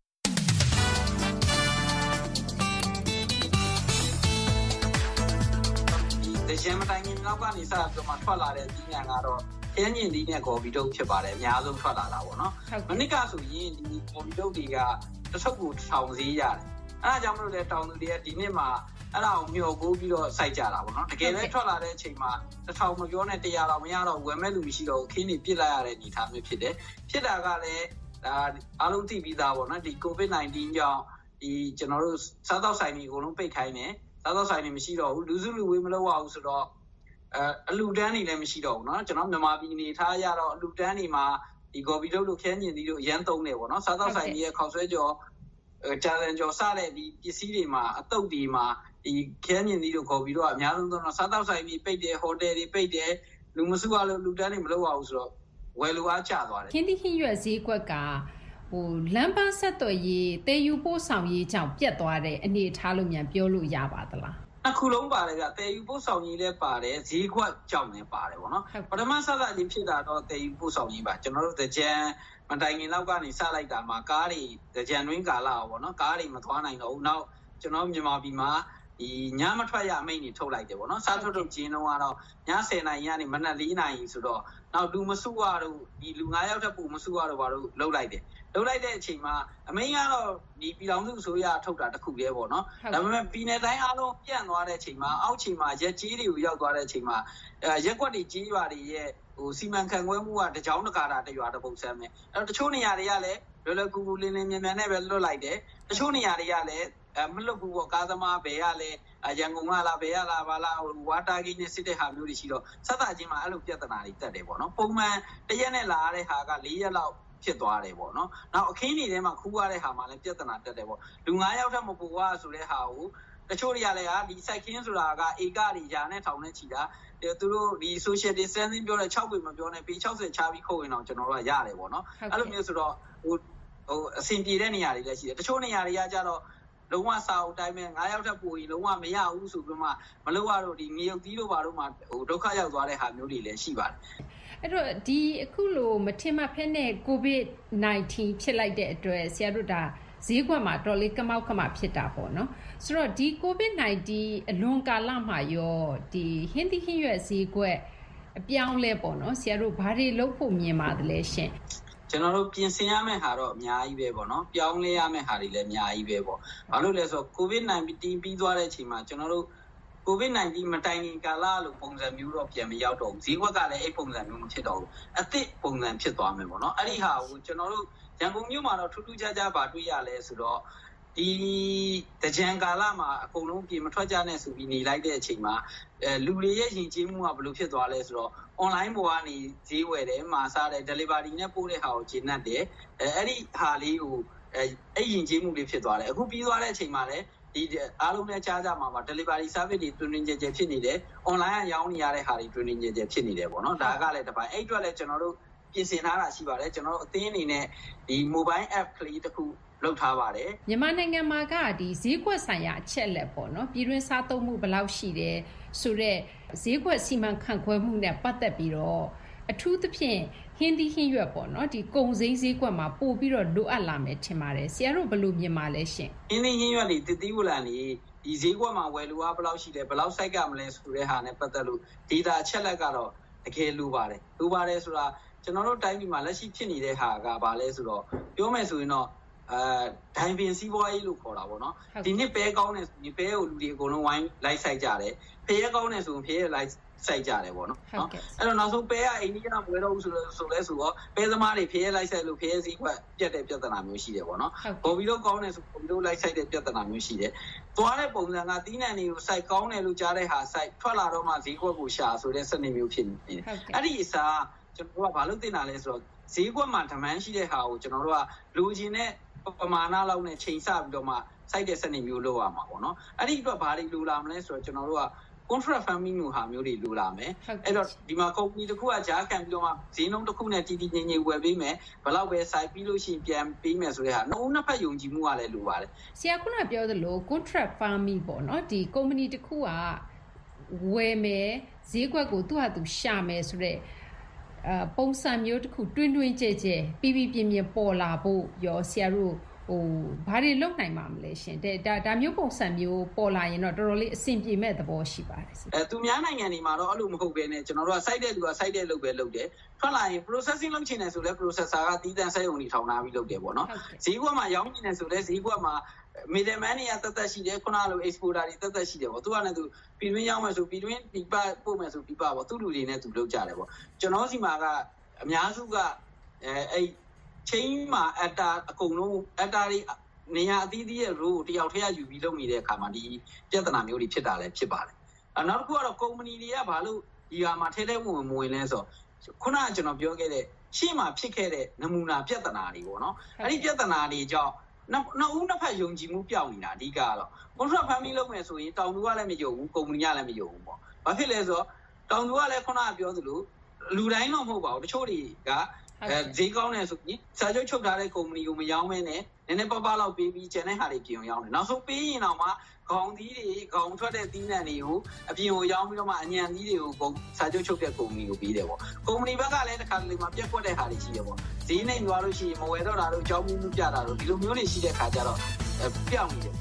ရန်မတိုင်ခင်နောက်ကနေစပြီးမှထွက်လာတဲ့ဒီညာကတော့ခင်းညင်ဒီနဲ့ဂေါ်ဘီတုတ်ဖြစ်ပါတယ်အများဆုံးထွက်လာတာပေါ့နော်မနစ်ကဆိုရင်ဒီဂေါ်ဘီတုတ်တွေကတစ်ထုပ်ကို1000ဈေးရတယ်အဲဒါကြောင့်မလို့လေတောင်သူတွေကဒီနှစ်မှာအဲ့ဒါကိုမျှော်ကိုးပြီးတော့စိုက်ကြတာပေါ့နော်တကယ်လည်းထွက်လာတဲ့အချိန်မှာ1000မပြောနဲ့100တော့မရတော့ဝယ်မဲ့လူမရှိတော့ခင်းနေပြစ်လိုက်ရတဲ့အနေအထားမျိုးဖြစ်တယ်ဖြစ်တာကလည်းဒါအားလုံးသိပြီးသားပေါ့နော်ဒီ COVID-19 ကြောင့်ဒီကျွန်တော်တို့စားသောက်ဆိုင်တွေအကုန်လုံးပိတ်ခိုင်းတယ်စားသောက်ဆိုင်တွေမရှိတော့ဘူးလူစုလူဝေးမလုပ်ရဘူးဆိုတော့အလူတန်းတွေလည်းမရှိတော့ဘူးเนาะကျွန်တော်မြန်မာပြည်နေထားရတော့အလူတန်းတွေမှာဒီဂေါ်ဘီတုတ်လို့ခဲညင်သီးတို့ရမ်းသုံးတယ်ပေါ့เนาะစားသောက်ဆိုင်တွေရဲ့ခေါက်ဆွဲကြော်ကြာစံကြော်စတဲ့ဒီပစ္စည်းတွေမှာအတုပ်တွေမှာဒီခဲညင်သီးတို့ဂေါ်ဘီတို့ကအများဆုံးသုံးတော့စားသောက်ဆိုင်တွေပိတ်တယ်ဟိုတယ်တွေပိတ်တယ်လူမစုရလို့လူတန်းတွေမလုပ်ရဘူးဆိုတော့ဝယ်လိုအားကျသွားတယ်ခင်းသီးဟင်းရွက်ဈေးကွက်ကလမ်းပန်းဆက်သွယ်ရေးတေယူပို့ဆောင်ရေးကြောင့်ပြတ်သွားတဲ့အနေအထားလို့မြန်ပြောလို့ရပါသလားအခုလုံးပါတယ်ဗျတေယူပို့ဆောင်ရေးလည်းပါတယ်ဈေးကွက်ကြောင့်လည်းပါတယ်ပေါ့နော်ပထမဆက်လက်ကြီးဖြစ်တာတော့တေယူပို့ဆောင်ရေးပါကျွန်တော်တို့ကြံမတိုင်ခင်လောက်ကနေစလိုက်တာမှာကားတွေကြံတွင်းကာလပေါ့နော်ကားတွေမသွားနိုင်တော့ဘူးနောက်ကျွန်တော်မြန်မာပြည်မှာဒီညမထွက်ရအမိန့်တွေထုတ်လိုက်တယ်ပေါ့နော်စားထုတ်ကျင်းတော့ကတော့ည10:00နာရီကနေမနက်4:00နာရီဆိုတော့နောက်လူမစုရတော့ဒီလူ9ယောက်ထပ်ပူမစုရတော့ဘာလို့လှုပ်လိုက်တယ်လှုပ်လိုက်တဲ့အချိန်မှာအမိန့်ကတော့ဒီပြည်တော်စုအစိုးရထုတ်တာတခုတည်းပေါ့နော်ဒါပေမဲ့ပြည်နယ်တိုင်းအားလုံးပြန့်သွားတဲ့အချိန်မှာအောက်ချိန်မှာရက်ကြီးတွေကိုရောက်သွားတဲ့အချိန်မှာရက်ကွက်တွေကြီးရွာတွေရဲ့ဟိုစီမံခန့်ခွဲမှုကတကြောင်တကာတာတရွာတပုတ်ဆမ်းပဲအဲ့တော့တချို့နေရာတွေကလည်းလွယ်လွယ်ကူကူလင်းလင်းမြန်မြန်နဲ့ပဲလွတ်လိုက်တယ်တချို့နေရာတွေကလည်းမလွတ်ဘူးပေါ့ကားသမားဘယ်ရလဲရန်ကုန်ကလားဘယ်ရလားဘာလားဝါတာကြီးနဲ့စစ်တဲ့ဟာမျိုးတွေရှိတော့ဆက်တာချင်းမှာအဲ့လိုပြဿနာတွေတက်တယ်ပေါ့နော်ပုံမှန်တရက်နဲ့လာရတဲ့ဟာက4ရက်လောက်ဖြစ်သွားတယ်ပေါ့နော်နောက်အခင်းတွေထဲမှာခူးရတဲ့ဟာမှာလည်းပြဿနာတက်တယ်ပေါ့လူ9ယောက်ထက်မပိုရဆိုတဲ့ဟာကိုတချို့တွေကလည်းဟာဒီစိုက်ခင်းဆိုတာကဧကတွေယာနဲ့ထောင်နဲ့ချီတာသူတို့ဒီ social distancing ပြောတဲ့6ပေမပြောနဲ့ပေ60ချပြီးခုတ်ရင်တော့ကျွန်တော်တို့ကရတယ်ပေါ့နော်အဲ့လိုမျိုးဆိုတော့ဟိုအဆင်ပြေတဲ့နေရာတွေလည်းရှိတယ်တချို့နေရာတွေကကြတော့လုံးဝစာအုပ်တိုင်းမဲ့9ယောက်ထပ်ပို့ရင်လုံးဝမရဘူးဆိုပြီးမှမလုပ်ရတော့ဒီငရုတ်သီးတို့ဘာတို့မှဟိုဒုက္ခရောက်သွားတဲ့ဟာမျိုးတွေလည်းရှိပါတယ်အဲ့တော့ဒီအခုလိုမထင်မှတ်ဖက်နဲ့ COVID-19 ဖြစ်လိုက်တဲ့အတွက်ဆရာတို့ဒါဈေးကွက်မှာတော်လေးကမောက်ကမဖြစ်တာပေါ့နော်ဆိုတော့ဒီ COVID-19 အလွန်ကာလမှာရောဒီဟင်းသီးဟင်းရွက်ဈေးကွက်အပြောင်းလဲပေါ့နော်ဆရာတို့ဘာတွေလုပ်ဖို့မြင်ပါတယ်လဲရှင်ကျွန်တော်တို့ပြင်ဆင်ရမယ့်ဟာတော့အများကြီးပဲပေါ့နော်ပြောင်းလဲရမယ့်ဟာတွေလည်းအများကြီးပဲပေါ့ဘာလို့လဲဆိုတော့ COVID-19 ပြီးသွားတဲ့အချိန်မှာကျွန်တော်တို့ COVID-19 မတိုင်ခင်ကာလလို့ပုံစံမျိုးတော့ပြန်မရောက်တော့ဘူးဈေးကွက်ကလည်းအဲ့ပုံစံမျိုးမဖြစ်တော့ဘူးအသစ်ပုံစံဖြစ်သွားမယ်ပေါ့နော်အဲ့ဒီဟာကိုကျွန်တော်တို့ရန်ကုန်မြို့မှာတော့ထူးထူးခြားခြားပါတွေ့ရလဲဆိုတော့ဒီတကြံကာလမှာအကုန်လုံးပြင်မထွက်ကြနဲ့ဆိုပြီးနေလိုက်တဲ့အချိန်မှာလူတွေရဲ့ယဉ်ကျေးမှုကဘယ်လိုဖြစ်သွားလဲဆိုတော့ online ပေါ်ကနေဈေးဝယ်တယ်မှာစားတယ် delivery နဲ့ပို့တဲ့ဟာကိုဂျင်းတ်တယ်အဲ့ဒီဟာလေးကိုအဲ့ယဉ်ကျေးမှုလေးဖြစ်သွားတယ်အခုပြီးသွားတဲ့အချိန်မှာလည်းဒီအားလုံးနဲ့ကြားကြမှာပါ delivery service တွေတွင်တွင်ကျယ်ကျယ်ဖြစ်နေတယ် online ကရောင်းနေရတဲ့ဟာတွေတွင်တွင်ကျယ်ကျယ်ဖြစ်နေတယ်ပေါ့နော်ဒါကလည်းတစ်ပိုင်းအဲ့အတွက်လည်းကျွန်တော်တို့ပြင်ဆင်ထားတာရှိပါတယ်ကျွန်တော်တို့အသင်းအနေနဲ့ဒီ mobile app ကလေးတစ်ခုလုပ်ထားပါတယ်မြန်မာနိုင်ငံမှာကဒီဈေးကွက်ဆိုင်ရာအချက်လက်ပေါ့နော်ပြည်တွင်းစားသုံးမှုဘယ်လောက်ရှိတယ်ဆိုတော့ဈေးကွက်စီမံခန့်ခွဲမှုနဲ့ပတ်သက်ပြီးတော့အထူးသဖြင့်ဟင်းသီးဟင်းရွက်ပေါ့နော်ဒီကုန်စည်ဈေးကွက်မှာပို့ပြီးတော့လိုအပ်လာမယ်ထင်ပါတယ်ဆရာတို့ဘယ်လိုမြင်ပါလဲရှင်ဟင်းသီးဟင်းရွက်တွေတည်တည်ဝလန်တွေဒီဈေးကွက်မှာဝယ်လိုအားဘယ်လောက်ရှိတယ်ဘယ်လောက်စိုက်ကမလဲဆိုတဲ့ဟာနဲ့ပတ်သက်လို့ data အချက်လက်ကတော့တကယ်လိုပါတယ်ဆိုတာကျွန်တော်တို့တိုင်းပြည်မှာလက်ရှိဖြစ်နေတဲ့ဟာကဘာလဲဆိုတော့ပြောမယ်ဆိုရင်တော့ဒိုင်ပင်စီးပွားရေးလို့ခေါ်တာပေါ့နော်ဒီနှစ်ပဲကောင်းတယ်ဆိုရင်ပဲကိုလူတွေအကုန်လုံးဝိုင်းလိုက်ဆိုင်ကြတယ်ဖရဲကောင်းတယ်ဆိုရင်ဖရဲလိုက်ဆိုင်ကြတယ်ပေါ့နော်အဲ့တော့နောက်ဆုံးပဲကအိန္ဒိယမဝယ်တော့ဘူးဆိုတော့ပဲသမားတွေဖရဲလိုက်ဆိုင်လို့ဖရဲစည်းကွက်ပြတ်တဲ့ပြဿနာမျိုးရှိတယ်ပေါ့နော်ဘော်ဘီတို့ကောင်းတယ်ဆိုဘော်ဘီတို့လိုက်ဆိုင်တဲ့ပြဿနာမျိုးရှိတယ်သွားတဲ့ပုံစံကတီးနှံတွေကိုစိုက်ကောင်းတယ်လို့ကြားတဲ့ဟာစိုက်ထွက်လာတော့မှဈေးကွက်ကိုရှာဆိုတဲ့စနစ်မျိုးဖြစ်နေတယ်အဲ့ဒီအစားကျွန်တော်တို့ကဘာလို့တင်တာလဲဆိုတော့ဈေးကွက်မှာဒမန်းရှိတဲ့ဟာကိုကျွန်တော်တို့ကလူချင်းနဲ့ပမာဏလောက်နဲ့ချိန်ဆပြီးတော့မှစိုက်တဲ့စနစ်မျိုးလုပ်ရမှာပေါ့နော်အဲ့ဒီအတွက်ဘာတွေလိုလာမလဲဆိုတော့ကျွန်တော်တို့က contract farming မျိုးဟာမျိုးတွေလိုလာမယ်အဲ့တော့ဒီမှာ company တစ်ခုကကြားခံပြီးတော့မှဈေးနှုန်းတစ်ခုနဲ့တည်တည်ငြိမ်ငြိမ်ဝယ်ပေးမယ်ဘယ်လောက်ပဲစိုက်ပြီးလို့ရှိရင်ပြန်ပေးမယ်ဆိုတဲ့ဟာနှစ်ဦးနှစ်ဖက်ယုံကြည်မှုကလည်းလိုပါတယ်ဆရာခုနပြောသလို contract farming ပေါ့နော်ဒီ company တစ်ခုကဝယ်မယ်ဈေးကွက်ကိုသူ့ဟာသူရှာမယ်ဆိုတဲ့ပုံစံမျိုးတစ်ခုတွင်းကျဲပြီးပြင်းပေါ်လာဖို့ရောဆရာတို့ဘာတွေလုပ်နိုင်မှာမလဲရှင်ဒါမျိုးပုံစံမျိုးပေါ်လာရင်တော့တော်တော်လေးအဆင်ပြေမဲ့သဘောရှိပါတယ်သူများနိုင်ငံတွေမှာတော့အဲ့လိုမဟုတ်ဘဲနဲ့ကျွန်တော်တို့က site တဲ့လူက site တဲ့လုပ်ပဲလုပ်တယ်ထွက်လာရင် processing လုပ်ချင်တယ်ဆိုလဲ processor ကတီးတန့်စက်ရုံတွေထောင်ထားပြီးလုပ်တယ်ပေါ့နော်ဈေးကွက်မှာရောင်းချင်တယ်ဆိုလဲဈေးကွက်မှာ middleman တွေကတက်ရှိတယ်ခုနလို exporter တွေတက်ရှိတယ်ပေါ့သူကလည်းသူပြည်တွင်းရောင်းမယ်ဆိုပြည်တွင်းဒီပတ်ပို့မယ်ဆိုဒီပတ်ပေါ့သူ့လူတွေနဲ့သူလုပ်ကြတယ်ပေါ့ကျွန်တော်စီမှာကအများစုကအဲ့ chain မှာ atta အကုန်လုံး atta တွေနေရာအသီးသီးရဲ့ role ကိုတယောက်တည်းယူပြီးလုပ်နေတဲ့အခါမှာဒီပြဿနာမျိုးတွေဖြစ်တာလည်းဖြစ်ပါတယ်နောက်တစ်ခုကတော့ company တွေကဘာလို့ဒီဟာမှာထဲထဲဝင်ဝင်လဲဆိုခုနကကျွန်တော်ပြောခဲ့တဲ့ရှေ့မှာဖြစ်ခဲ့တဲ့နမူနာပြဿနာတွေပေါ့နော်အဲ့ဒီပြဿနာတွေကြောင့်နှစ်ဦးနှစ်ဖက်ယုံကြည်မှုပြောင်းနေတာအဓိကကတော့ contract farming လုပ်မယ်ဆိုရင်တောင်သူကလည်းမယုံဘူး company ကလည်းမယုံဘူးပေါ့ဘာဖြစ်လဲဆိုတော့တောင်သူကလည်းခုနကပြောသလိုလူတိုင်းတော့မဟုတ်ပါဘူးတချို့တွေကဈေးကောင်းတယ်ဆိုရင်စာချုပ်ချုပ်ထားတဲ့ company ကိုမရောင်းမဲနဲ့နည်းနည်းပါးပါးလောက်ပေးပြီးကျန်တဲ့ဟာတွေပြင်ရောင်းတယ်နောက်ဆုံးပေးရင်တော့မှခေါင်းသီးတွေခေါင်းထွက်တဲ့သီးနှံတွေကိုအပြင်ကိုရောင်းပြီးတော့မှအညံသီးတွေကိုစာချုပ်ချုပ်တဲ့ company ကိုပေးတယ်ပေါ့ company ဘက်ကလည်းတစ်ခါတလေမှပြက်ကွက်တဲ့ဟာတွေရှိတယ်ပေါ့ဈေးနှိမ်သွားလို့ရှိရင်မဝယ်တော့တာတို့ကြောင်းမှုပြတာတို့ဒီလိုမျိုးတွေရှိတဲ့ခါကျတော့ပြောင်းနေတယ်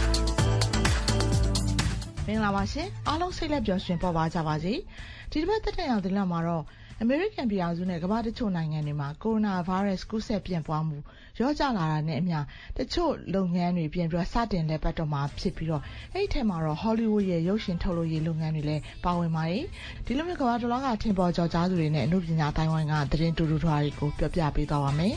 မင်္ဂလာပါရှင်အားလုံးစိတ်လက်ပျော်ရွှင်ပေါ်ပါကြပါစေဒီတစ်ပတ်သက်တဲ့ရောက်တဲ့လောက်မှာတော့အမေရိကန်ပြည်ထောင်စုနဲ့ကမ္ဘာတချို့နိုင်ငံတွေမှာကိုရိုနာဗိုင်းရပ်စ်ကူးစက်ပြန့်ပွားမှုရောကျလာတာနဲ့အမျှတချို့လုပ်ငန်းတွေပြန်ပြီးစတင်လည်ပတ်တော့မှာဖြစ်ပြီးတော့အဲ့ဒီထဲမှာတော့ Hollywood ရဲ့ရုပ်ရှင်ထုတ်လုပ်ရေးလုပ်ငန်းတွေလည်းပါဝင်ပါတယ်ဒီလိုမျိုးကမ္ဘာတစ်လောကထင်ပေါ်ကျော်ကြားသူတွေနဲ့အမှုပညာတိုင်းဝိုင်းကသတင်းတူတူထွားတွေကိုပြောပြပေးသွားပါမယ်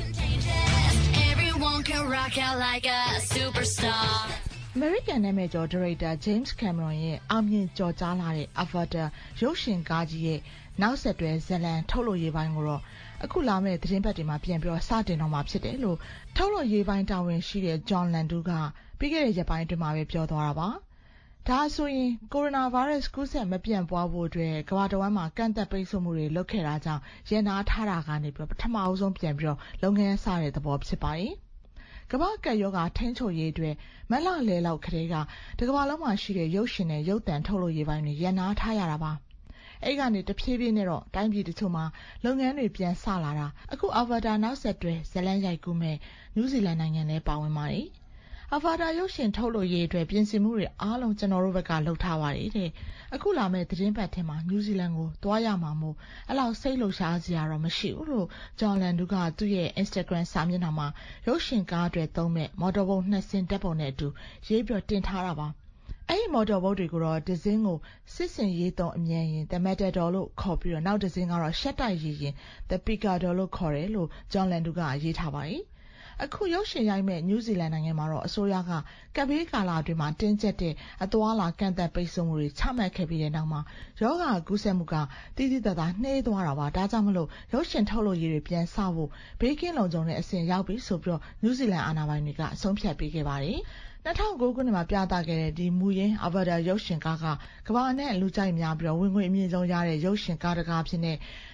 American နာမည်ကျော် Director James Cameron ရဲ့အောင်မြင်ကျော်ကြားလာတဲ့ Avatar ရုပ်ရှင်ကားကြီးရဲ့နောက်ဆက်တွဲဇာတ်လမ်းထုတ်လုပ်ရေးပိုင်းကိုတော့အခုလာမယ့်သတင်းပတ်တွေမှာပြန်ပြီးစတင်တော့မှာဖြစ်တယ်လို့ထုတ်လုပ်ရေးပိုင်းတာဝန်ရှိတဲ့ John Landu ကပြီးခဲ့တဲ့ရက်ပိုင်းအတွင်းမှာပဲပြောသွားတာပါ။ဒါဆိုရင်ကိုရိုနာဗိုင်းရပ်စ်ကူးစက်မပြန့်ပွားဖို့အတွက်ကမ္ဘာတစ်ဝန်းမှာကန့်သတ်ပိတ်ဆို့မှုတွေလုပ်ခဲ့တာကြောင့်ရန်နာထားတာကနေပြီးပထမအဆုံးပြန်ပြီးလုပ်ငန်းစတဲ့သဘောဖြစ်ပါတယ်။ကမ္ဘာကပ်ရောဂါထိန်းချုပ်ရေးအတွက်မက်လလဲလောက်ကလေးကဒီကမ္ဘာလုံးမှာရှိတဲ့ရုပ်ရှင်နဲ့ရုပ်သံထုတ်လုပ်ရေးပိုင်းတွေရန်နာထားရတာပါအဲ့ကနေတဖြည်းဖြည်းနဲ့တော့တိုင်းပြည်တချို့မှာလုပ်ငန်းတွေပြန်ဆလာတာအခု Avatar နောက်ဆက်တွဲဇလန်းရိုက်ကူးမဲ့နယူးဇီလန်နိုင်ငံလည်းပါဝင်ပါတယ်။ Avatar ရုပ်ရှင်ထုတ်လုပ်ရေးအတွက်ပြင်ဆင်မှုတွေအားလုံးကျွန်တော်တို့ဘက်ကလုပ်ထားပါတယ်တဲ့။အခုလာမဲ့သတင်းပတ်ထဲမှာနယူးဇီလန်ကိုသွားရမှာမို့အဲ့လောက်စိတ်လှုပ်ရှားစရာတော့မရှိဘူးလို့ဂျွန်လန်ဒူကသူ့ရဲ့ Instagram စာမျက်နှာမှာရုပ်ရှင်ကားအတွက်သုံးမဲ့မော်တော်ဘုတ်2စင်းတပ်ပုံနဲ့အတူရေးပြတင်ထားတာပါ။အဲ့ဒီမော်တော်ဘုတ်တွေကိုတော့ဒီဇင်းကိုစစ်စင်ရေးသုံးအမြန်ရင် The Matador လို့ခေါ်ပြီးတော့နောက်ဒီဇင်းကတော့ရှက်တိုက်ရေးရင် The Picador လို့ခေါ်တယ်လို့ဂျွန်လန်ဒူကရေးထားပါတယ်။အခုရုပ်ရှင်ရိုက်မဲ့နယူးဇီလန်နိုင်ငံမှာတော့အစိုးရကကပ်ဘေးကာလအတွင်းမှာတင်းကျပ်တဲ့အသွားလာကန့်သတ်ပိတ်ဆို့မှုတွေချမှတ်ခဲ့ပြီးတဲ့နောက်မှာရောဂါကူးစက်မှုကတိတိတတ်တာနှေးသွားတာပါဒါကြောင့်မလို့ရုပ်ရှင်ထုတ်လုပ်ရေးတွေပြန်စဖို့ဘေးကင်းလုံခြုံတဲ့အဆင့်ရောက်ပြီဆိုပြီးတော့နယူးဇီလန်အာဏာပိုင်တွေကအဆုံးဖြတ်ပေးခဲ့ပါတယ်2009ခုနှစ်မှာပြသခဲ့တဲ့ဒီမူရင်း Avatar ရုပ်ရှင်ကားကကမ္ဘာနဲ့လူကြိုက်များပြီးတော့ဝင်ငွေအမြင့်ဆုံးရတဲ့ရုပ်ရှင်ကားတစ်ကားဖြစ်နေ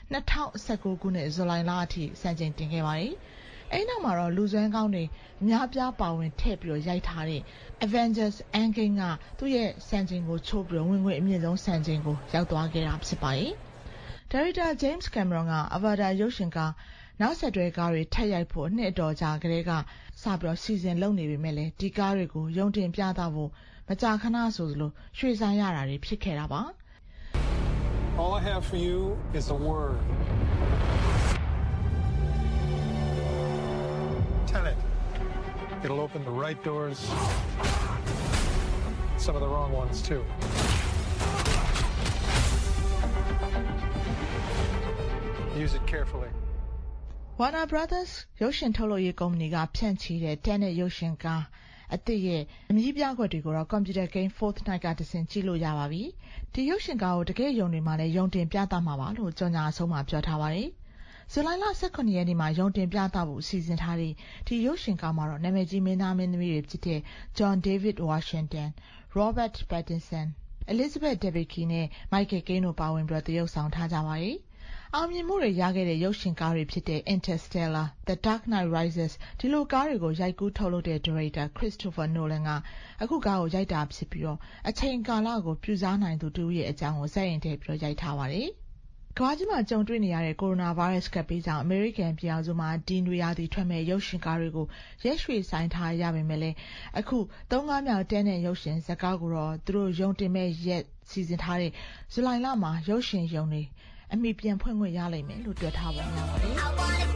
2019ခုနှစ်ဇူလိုင်လအထိစံချိန်တင်ခဲ့ပါတယ်အဲ့နောက်မှာတော့လူစွမ်းကောင်းတွေအများပြားပါဝင်ထည့်ပြီးတော့ရိုက်ထားတဲ့ Avengers Endgame ကသူ့ရဲ့စံချိန်ကိုချိုးပြီးတော့ဝင်ငွေအမြင့်ဆုံးစံချိန်ကိုရောက်သွားခဲ့တာဖြစ်ပါတယ်။ Director James Cameron က Avatar ရုပ်ရှင်ကားနောက်ဆက်တွဲကားတွေထပ်ရိုက်ဖို့နှစ်အတော်ကြာကလေးကစပြီးတော့စီစဉ်လုပ်နေပေမဲ့လည်းဒီကားတွေကိုရုံတင်ပြသဖို့မကြာခဏဆိုသလိုရွှေ့ဆိုင်းရတာတွေဖြစ်ခဲ့တာပါ All I have for you is a word. Tenet. It'll open the right doors. Some of the wrong ones too. Use it carefully. Warner Brothers ရုပ်ရှင်ထုတ်လုပ်ရေးကုမ္ပဏီကဖြန့်ချီတဲ့ Tenet ရုပ်ရှင်ကားအသစ်ရဲ့အမည်ပြကွက်တွေကိုတော့ Computer Game Fortnite ကတဆင့်ကြည့်လို့ရပါပြီ။ဒီရုပ်ရှင်ကားကိုတကယ်ရုံတွေမှာလည်းရုံတင်ပြသမှာပါလို့ကြော်ညာအဆုံးမှာပြောထားပါတယ်။ဇူလိုင်လ18ရက်နေ့မှာရုံတင်ပြသဖို့စီစဉ်ထားတဲ့ဒီရုပ်ရှင်ကားမှာတော့နာမည်ကြီးမင်းသားမင်းသမီးတွေဖြစ်တဲ့ John David Washington, Robert Pattinson, Elizabeth Debicki နဲ့ Michael Caine တို့ပါဝင်ပြီးသရုပ်ဆောင်ထားကြပါတယ်။အောင်မြင်မှုတွေရခဲ့တဲ့ရုပ်ရှင်ကားတွေဖြစ်တဲ့ Interstellar, The Dark Knight Rises ဒီလိုကားတွေကိုရိုက်ကူးထုတ်လုပ်တဲ့ဒါရိုက်တာ Christopher Nolan ကအခုကားကိုရိုက်တာဖြစ်ပြီးအချိန်ကာလကိုပြူစားနိုင်သူတူရဲ့အကြောင်းကိုဇက်ရင်ထည့်ပြီးရိုက်ထားပါတယ်။ကမ္ဘာကြီးမှာကြုံတွေ့နေရတဲ့ကိုရိုနာဗိုင်းရပ်စ်ကပ်ဘေးကြောင့်အမေရိကန်ပြည်ထောင်စုမှာဒီနွေရာသီထွက်မဲ့ရုပ်ရှင်ကားတွေကိုရက်ရွှေ့ဆိုင်းထားရပေမဲ့လည်းအခု3-5မြောက်တဲတဲ့ရုပ်ရှင်ဇာတ်ကားကိုတော့သူတို့ရုံတင်မဲ့ရက်စီစဉ်ထားတဲ့ဇူလိုင်လမှာရုပ်ရှင်ရုံတွေအမိပြန်ဖွင့်ခွင့်ရလိမ့်မယ်လို့တွေ့ထားပုံရပါတယ်။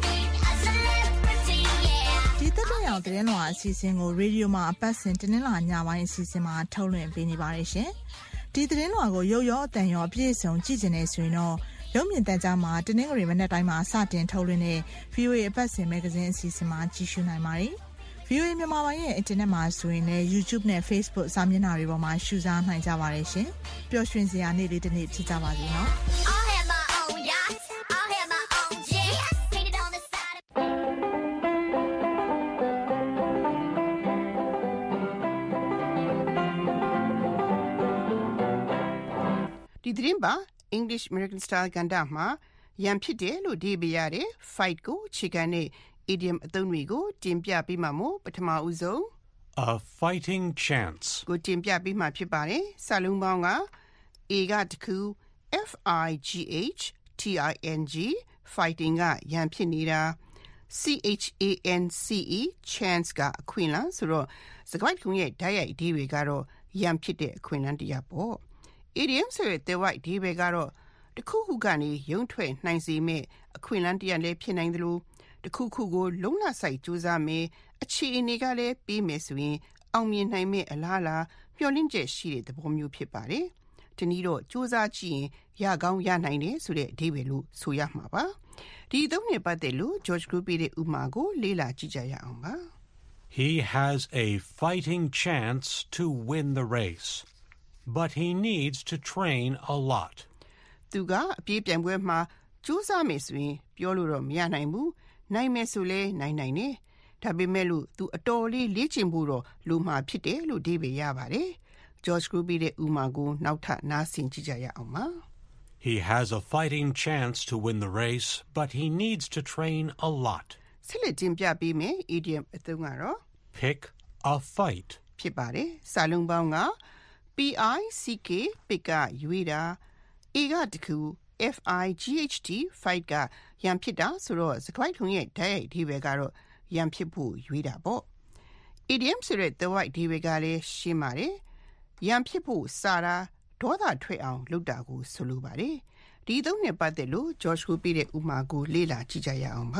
ဒီတက်တဲ့အောင်သတင်းလွှာအစီအစဉ်ကိုရေဒီယိုမှာအပတ်စဉ်တင်းလာညပိုင်းအစီအစဉ်မှာထုတ်လွှင့်ပေးနေပါတယ်ရှင်။ဒီသတင်းလွှာကိုရုပ်ရောအတန်ရောအပြည့်အစုံကြည့်ကျင်နေဆိုရင်တော့ရုပ်မြင်သံကြားမှာတင်းငွေမနေ့တိုင်းမှာစတင်ထုတ်လွှင့်တဲ့ VOA အပတ်စဉ်မဂ္ဂဇင်းအစီအစဉ်မှာကြည့်ရှုနိုင်ပါတယ်။ VOA မြန်မာပိုင်းရဲ့အင်တာနက်မှာဆိုရင်လည်း YouTube နဲ့ Facebook စာမျက်နှာတွေပေါ်မှာရှုစားနိုင်ကြပါတယ်ရှင်။ပျော်ရွှင်စရာနေ့လေးတစ်နေ့ဖြစ်ကြပါစေနော်။ဒီသတင်းပါ English American Style ကဏ္ဍမှာရန်ဖြစ်တယ်လို့ဒီပြရတဲ့ fight ကိုခြေခံတဲ့ idiom အသုံးတွေကိုတင်ပြပေးမှာမို့ပထမဦးဆုံး A fighting chance ကိုတင်ပြပေးမှာဖြစ်ပါတယ်စာလုံးပေါင်းက A ကတခု FIGHTING fighting ကရန်ဖြစ်နေတာ CHANCE chance ကအခွင့်အလမ်းဆိုတော့စကားခုံရဲ့ဓာတ်ရိုက်အဓိပ္ပာယ်ကတော့ရန်ဖြစ်တဲ့အခွင့်အလမ်းတရားပေါ့idiom ဆိုတဲ့ white ဒီပဲကတော့တခုခုကနေရုံထွက်နိုင်စေမဲ့အခွင့်အလမ်းတရားလည်းဖြစ်နိုင်သလိုတခုခုကိုလုံးလဆိုင်ကြိုးစားမယ်အခြေအနေကလည်းပြီးမယ်ဆိုရင်အောင်မြင်နိုင်မဲ့အလားအလာမျှော်လင့်ချက်ရှိတဲ့သဘောမျိုးဖြစ်ပါတယ်။ဒီနည်းတော့ကြိုးစားကြည့်ရင်ရကောင်းရနိုင်တယ်ဆိုတဲ့အဓိပ္ပာယ်လို့ဆိုရမှာပါ။ဒီအသုံးနဲ့ပတ်သက်လို့ George Group ရဲ့ဥပမာကိုလေ့လာကြည့်ကြရအောင်ပါ။ He has a fighting chance to win the race.But he needs to train a lot. သူကအပြေးပြိုင်ပွဲမှာကြိုးစားမယ်ဆိုရင်ပြောလို့တော့မရနိုင်ဘူး။နိုင်မယ်ဆိုလဲနိုင်နိုင်တယ်။ဒါပေမဲ့လို့သူအတော်လေးလေ့ကျင့်ဖို့တော့လိုမှာဖြစ်တယ်လို့ဒီပဲရပါတယ်။ George Group ရဲ့ဥမာကိုနောက်ထပ်နားဆင်ကြည့်ကြရအောင်ပါ။ He has a fighting chance to win the race, but he needs to train a lot. ဆက်လက်တင်ပြပေးမယ် idiom အသုံးကတော့ pick a fight ဖြစ်ပါတယ်။စာလုံးပေါင်းကPICK pick ကရွေးတာ A ကတခု FIGHT fight ကရန်ဖြစ်တာဆိုတော့စကားထုံရဲ့ဓာတ်ရိုက်ဒီပဲကတော့ရန်ဖြစ်ဖို့ရွေးတာပေါ့ idiom ဆိုတဲ့ the white ဒီပဲကလည်းရှင်းပါတယ်ရန်ဖြစ်ဖို့စားတာဒေါသထွက်အောင်လုပ်တာကိုဆိုလိုပါတယ်ဒီသုံးနဲ့ပတ်သက်လို့ George ကိုပြတဲ့ဥမာကိုလေ့လာကြည့်ကြရအောင်ပါ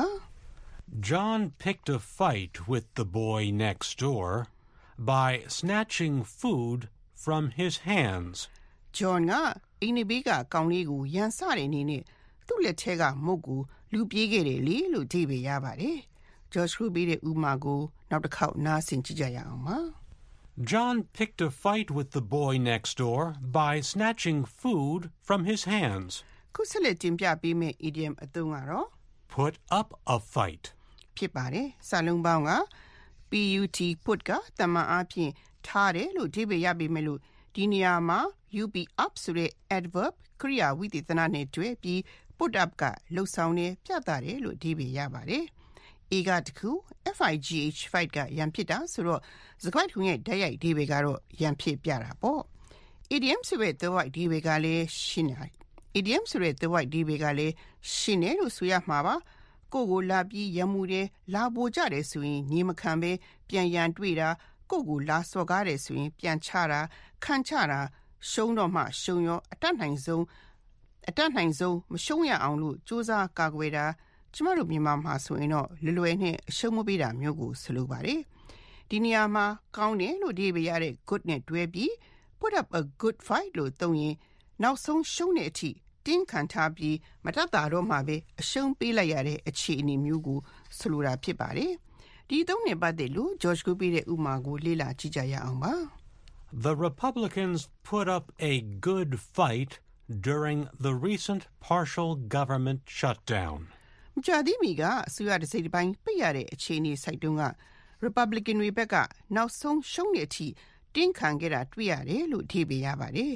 John picked a fight with the boy next door by snatching food from his hands. John ကအိမ်ဘေးကကောင်လေးကိုရန်စတဲ့အနေနဲ့သူ့လက်ထဲကမုတ်ကိုလူပြေးခဲ့တယ်လေလို့ဒီပဲရပါတယ်။ George ကိုပြတဲ့ဥမာကိုနောက်တစ်ခေါက်နားဆင်ကြည့်ကြရအောင်ပါ။ John picked a fight with the boy next door by snatching food from his hands. ခုဆက်လက်တင်ပြပေးမယ့် idiom အသုံးကတော့ put up a fight ဖြစ်ပါတယ်။စာလုံးပေါင်းက PUT put ကတမန်အားဖြင့်ထားတယ်လို့ဒီပဲရပြီမဲ့လို့ဒီနေရာမှာ UP up ဆိုတဲ့ adverb ကရိယာဝိသေသနနဲ့တွဲပြီး put up ကလှုပ်ဆောင်နေပြသတယ်လို့ဒီပဲရပါတယ်။ A ကတခု FIGH fight ကရန်ဖြစ်တာဆိုတော့စကားထုံရဲ့ဓာတ်ရိုက်ဒီပဲကတော့ရန်ဖြစ်ပြတာပေါ့။ idiom ဆိုတဲ့ the white ဒီပဲကလည်းရှင်းတယ်။ idiom ဆိုတဲ့ the white ဒီပဲကလည်းရှင်းတယ်လို့ဆိုရမှာပါ။ကိုကိုလာပြီးရမှုတယ်လာပိုကြတယ်ဆိုရင်ညီမခံပဲပြန်ရန်တွေ့တာကိုကိုလာစော်ကားတယ်ဆိုရင်ပြန်ချတာခံချတာရှုံးတော့မှရှုံးရောအတတ်နိုင်ဆုံးမရှုံးရအောင်လို့စူးစမ်းကာကွယ်တာကျမတို့မြန်မာမှာဆိုရင်တော့လွယ်နဲ့အရှုံးမပေးတာမျိုးကိုဆိုလိုပါတယ်ဒီနေရာမှာကောင်းတယ်လို့ဒီပြရတဲ့ good နဲ့တွဲပြီး put up a good fight လို့သုံးရင်နောက်ဆုံးရှုံးတဲ့အထိတင်းခံထားပြီးမတတ်တာတော့မှပဲအရှုံးပေးလိုက်ရတဲ့အခြေအနေမျိုးကိုဆိုလိုတာဖြစ်ပါတယ်ဒီသုံးနဲ့ပတ်သက်လို့ George ကိုပြတဲ့ဥမာကိုလေ့လာကြည့်ကြရအောင်ပါ The Republicans put up a good fight during the recent partial government shutdown. မကြသေးမီကအစိုးရတစ်စိတ်တစ်ပိုင်းပိတ်ရတဲ့အခြေအနေစိုက်တုန်းက Republican တွေဘက်ကနောက်ဆုံးရှုံးတဲ့အထိတင်းခံခဲ့တာတွေ့ရတယ်လို့ဒီပြရပါတယ်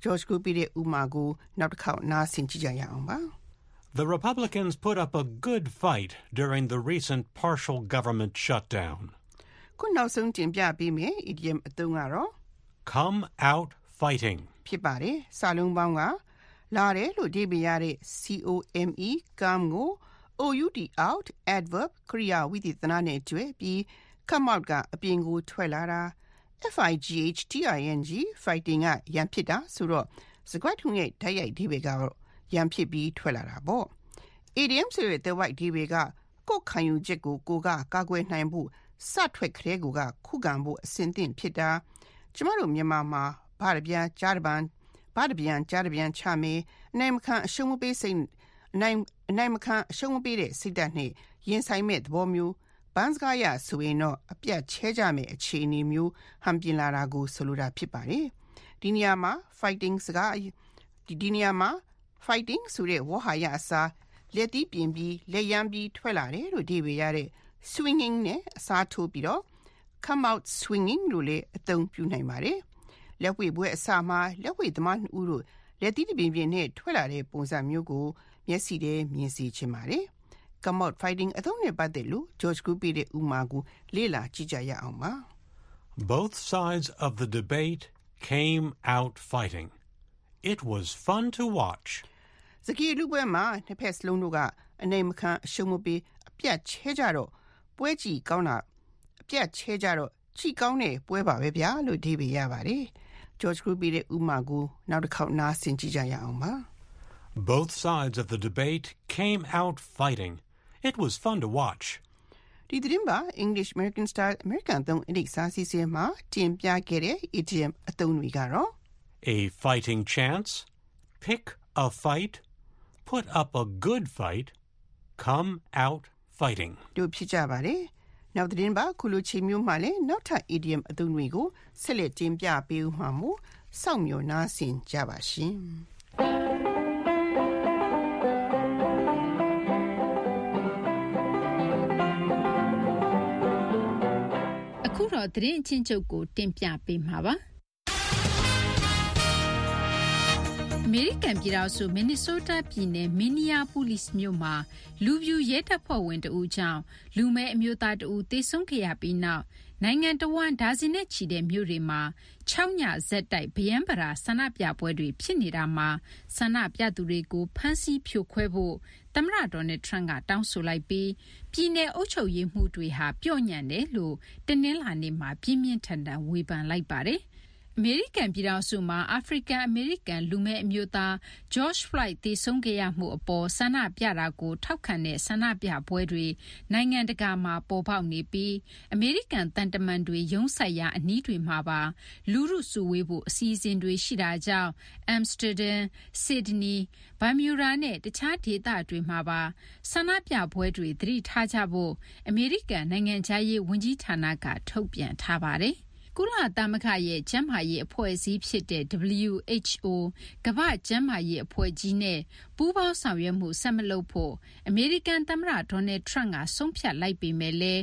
George ကိုပြီးတဲ့ဥမာကိုနောက်တစ်ခေါက်နားဆင်ကြည့်ကြရအောင်ပါ The Republicans put up a good fight during the recent partial government shutdown. ခုနောက်ဆုံးတင်ပြပေးမယ် idiom အသုံးကတော့ come out fighting ဖြစ်ပါတယ်စာလုံးပေါင်းကလာတယ်လို့အဓိပ္ပာယ်ရတဲ့ COME come ကို OUT out adverb ကရိယာဝိသေသနနဲ့တွဲပြီး come out ကအပြင်ကိုထွက်လာတာ FIGHTING fighting ကရန်ဖြစ်တာဆိုတော့စကားထုံးရဲ့ဓာတ်ရိုက်အဓိပ္ပာယ်ကတော့ရန်ဖြစ်ပြီးထွက်လာတာပေါ့ idiom ဆိုတဲ့ the white အဓိပ္ပာယ်ကကိုယ်ခံယူချက်ကိုကိုကကာကွယ်နိုင်ဖို့စထွက်ခရဲကိုကခုခံဖို့အစဉ်သင့်ဖြစ်တာကျမတို့မြန်မာမှာဘာတပြန်ကြားတပံဘာတပြန်ကြားတပြန်ချမေအနိုင်မခံအရှုံးမပေးစိတ်အနိုင်မခံအရှုံးမပေးတဲ့စိတ်ဓာတ်နဲ့ရင်ဆိုင်မဲ့သဘောမျိုးဘန်းစကားရဆိုရင်တော့အပြတ်ချဲကြမယ်အခြေအနေမျိုးဟန်ပြလာတာကိုဆိုလိုတာဖြစ်ပါတယ်ဒီနေရာမှာ fighting စကားဒီနေရာမှာ fighting ဆိုတဲ့ဝါဟာရအစားလက်တီးပြင်ပြီးလက်ရမ်းပြီးထွက်လာတယ်လို့ဒီဝေရတဲ့ swinging နဲ့အစားထိုးပြီးတော့ come out swinging လို့လည်းအသုံးပြုနိုင်ပါတယ်လက်ဝှေပွဲအစားမှာလက်ဝှေသမား2ဦးတို့လက်တီးပြင်ပြင်နဲ့ထွက်လာတဲ့ပုံစံမျိုးကိုမျက်စိထဲမြင်စေချင်ပါတယ် come out fighting အသုံးနဲ့ပတ်သက်လို့ George ကိုပြတဲ့ဥမာကိုလေ့လာကြည့်ကြရအောင်ပါ Both sides of the debate came out fighting. It was fun to watch. စကီလူပွဲမှာနှစ်ဖက်စလုံးတို့ကအနိုင်မခံအရှုံးမပေးအပြတ်ချဲကြတော့ပွဲကြည့်ကောင်းတာအပြတ်ချဲကြတော့ကြည့်ကောင်းတဲ့ပွဲပါပဲဗျာလို့ဒီပေးရပါတယ် George ကိုပြတဲ့ဥမာကိုနောက်တစ်ခေါက်နားဆင်ကြည့်ကြရအောင်ပါ Both sides of the debate came out fighting. It was fun to watch. ဒီသတင်းပါ English American Style American သုံးအဓိပ္ပာယ်စီစဉ်မှာတင်ပြခဲ့တဲ့ idiom အသုံးတွေကတော့ A fighting chance, pick a fight, put up a good fight, come out fighting. တို့ဖြစ်ကြပါတယ်နောက်သတင်းပါခုလိုချိန်မျိုးမှာလည်းနောက်ထပ် idiom အသုံးတွေကိုဆက်လက်တင်ပြပေးဦးမှာမို့စောင့်မျှော်နားဆင်ကြပါရှင်အခုတော့သတင်းအချင်းချုပ်ကိုတင်ပြပေးမှာပါအမေရိကန်ပြည်ထောင်စုမင်နီဆိုးတားပြည်နယ်မင်နီယာပူလစ်မြို့မှာလူပြူရဲတပ်ဖွဲ့ဝင်တဦးကြောင့်လူမဲအမျိုးသားတဦးသေဆုံးခဲ့ရပြီးနောက်နိုင်ငံတော်ဝန်ဒါဇင်နဲ့ချီတဲ့မြို့တွေမှာ6ညဇက်တိုက်ဗယံပရာဆန္ဒပြပွဲတွေဖြစ်နေတာမှာဆန္ဒပြသူတွေကိုဖမ်းဆီးဖြိုခွဲဖို့သမ္မတဒေါ်နယ်ထရန့်ကတောင်းဆိုလိုက်ပြီးပြည်내အုပ်ချုပ်ရေးမှုတွေဟာပျော့ညံ့တယ်လို့တနင်္လာနေ့မှာပြင်းပြင်းထန်ထန်ဝေဖန်လိုက်ပါတယ်အမေရိကန်ပြည်ထောင်စုမှာအာဖရိကန်အမေရိကန်လူမဲအမျိုးသား George Floyd သေဆုံးခဲ့ရမှုအပေါ်ဆန္ဒပြတာကိုထောက်ခံတဲ့ဆန္ဒပြပွဲတွေနိုင်ငံတကာမှာပေါ်ပေါက်နေပြီးအမေရိကန်တန်တမန်တွေရုံးဆိုင်ရာအနီးတွေမှာပါလူထုစုဝေးဖို့အစီအစဉ်တွေရှိတာကြောင့် Amsterdam, Sydney, Bermuda နဲ့တခြားဒေသတွေမှာပါဆန္ဒပြပွဲတွေသတိထားကြဖို့အမေရိကန်နိုင်ငံခြားရေးဝန်ကြီးဌာနကထုတ်ပြန်ထားပါတယ်ကုလသမဂ္ဂရဲ့ကျန်းမာရေးအဖွဲ့အစည်းဖြစ်တဲ့ WHO ကမ္ဘာ့ကျန်းမာရေးအဖွဲ့ကြီးနဲ့ပူးပေါင်းဆောင်ရွက်မှုဆက်မလုပ်ဖို့အမေရိကန်သမ္မတဒေါ်နယ်ထရန့်ကဆုံးဖြတ်လိုက်ပေမဲ့လည်း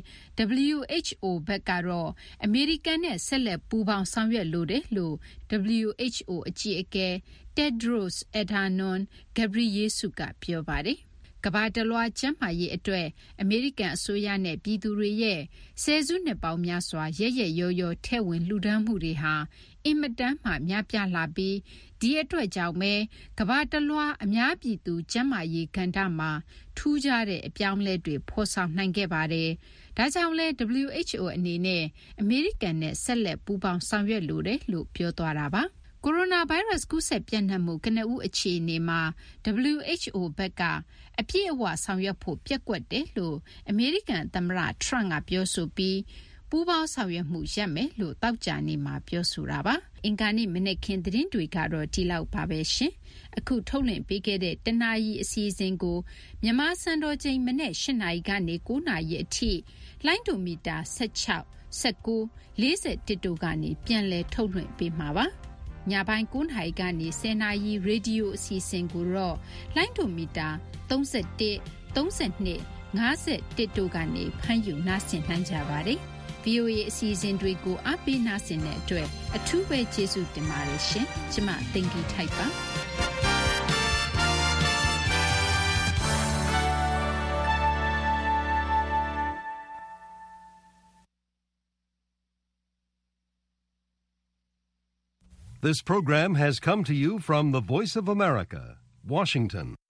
WHO ဘက်ကတော့အမေရိကန်နဲ့ဆက်လက်ပူးပေါင်းဆောင်ရွက်လိုတယ်လို့ WHO အကြီးအကဲ Tedros Adhanom Ghebreyesus ကပြောပါတယ်ကမ္ဘာတလွှာကျန်းမာရေးအတွက်အမေရိကန်အစိုးရနဲ့ပြည်သူတွေရဲ့ဆယ်စုနှစ်ပေါင်းများစွာရဲရဲရောရောထဲဝင်လှူဒန်းမှုတွေဟာအင်မတန်မှများပြားလာပြီးဒီအတွက်ကြောင့်ပဲကမ္ဘာတလွှာအများပြည်သူကျန်းမာရေးကဏ္ဍမှာထူးခြားတဲ့အပြောင်းအလဲတွေဖော်ဆောင်နိုင်ခဲ့ပါတယ်။ဒါကြောင့်လဲ WHO အနေနဲ့အမေရိကန်နဲ့ဆက်လက်ပူးပေါင်းဆောင်ရွက်လိုတယ်လို့ပြောသွားတာပါ။ကိုရိုနာဗိုင်းရပ်စ်ကူးစက်ပြန့်နှံ့မှုကနဦးအခြေအနေမှာ WHO ဘက်ကအပြည့်အဝဆောင်ရွက်ဖို့ပျက်ကွက်တယ်လို့အမေရိကန်သမ္မတထရန့်ကပြောဆိုပြီးပူးပေါင်းဆောင်ရွက်မှုရပ်မယ်လို့တောက်ကြနေမှာပြောဆိုတာပါအင်္ဂါနေ့မနေ့ခင်းသတင်းတွေကတော့ဒီလောက်ပါပဲရှင်အခုထုတ်လွှင့်ပေးခဲ့တဲ့တနာရီအစီအစဉ်ကိုမြန်မာစံတော်ချိန်မနေ့8နာရီကနေ9နာရီအထိလိုင်းဒိုမီတာ16 19 41တို့ကနေပြန်လည်ထုတ်လွှင့်ပေးမှာပါညပိုင်း9နာရီကနေ10နာရီရေဒီယိုအစီအစဉ်ကိုတော့လိုင်းဒိုမီတာ31 32 51တို့ကနေဖမ်းယူနားဆင်နိုင်ကြပါတယ်။ VOA အစီအစဉ်တွေကိုအားပေးနာဆင်တဲ့အတွက်အထူးပဲကျေးဇူးတင်ပါတယ်ရှင်။ကျွန်မသိင်္ဂီထိုက်ပါ။ This program has come to you from the Voice of America, Washington.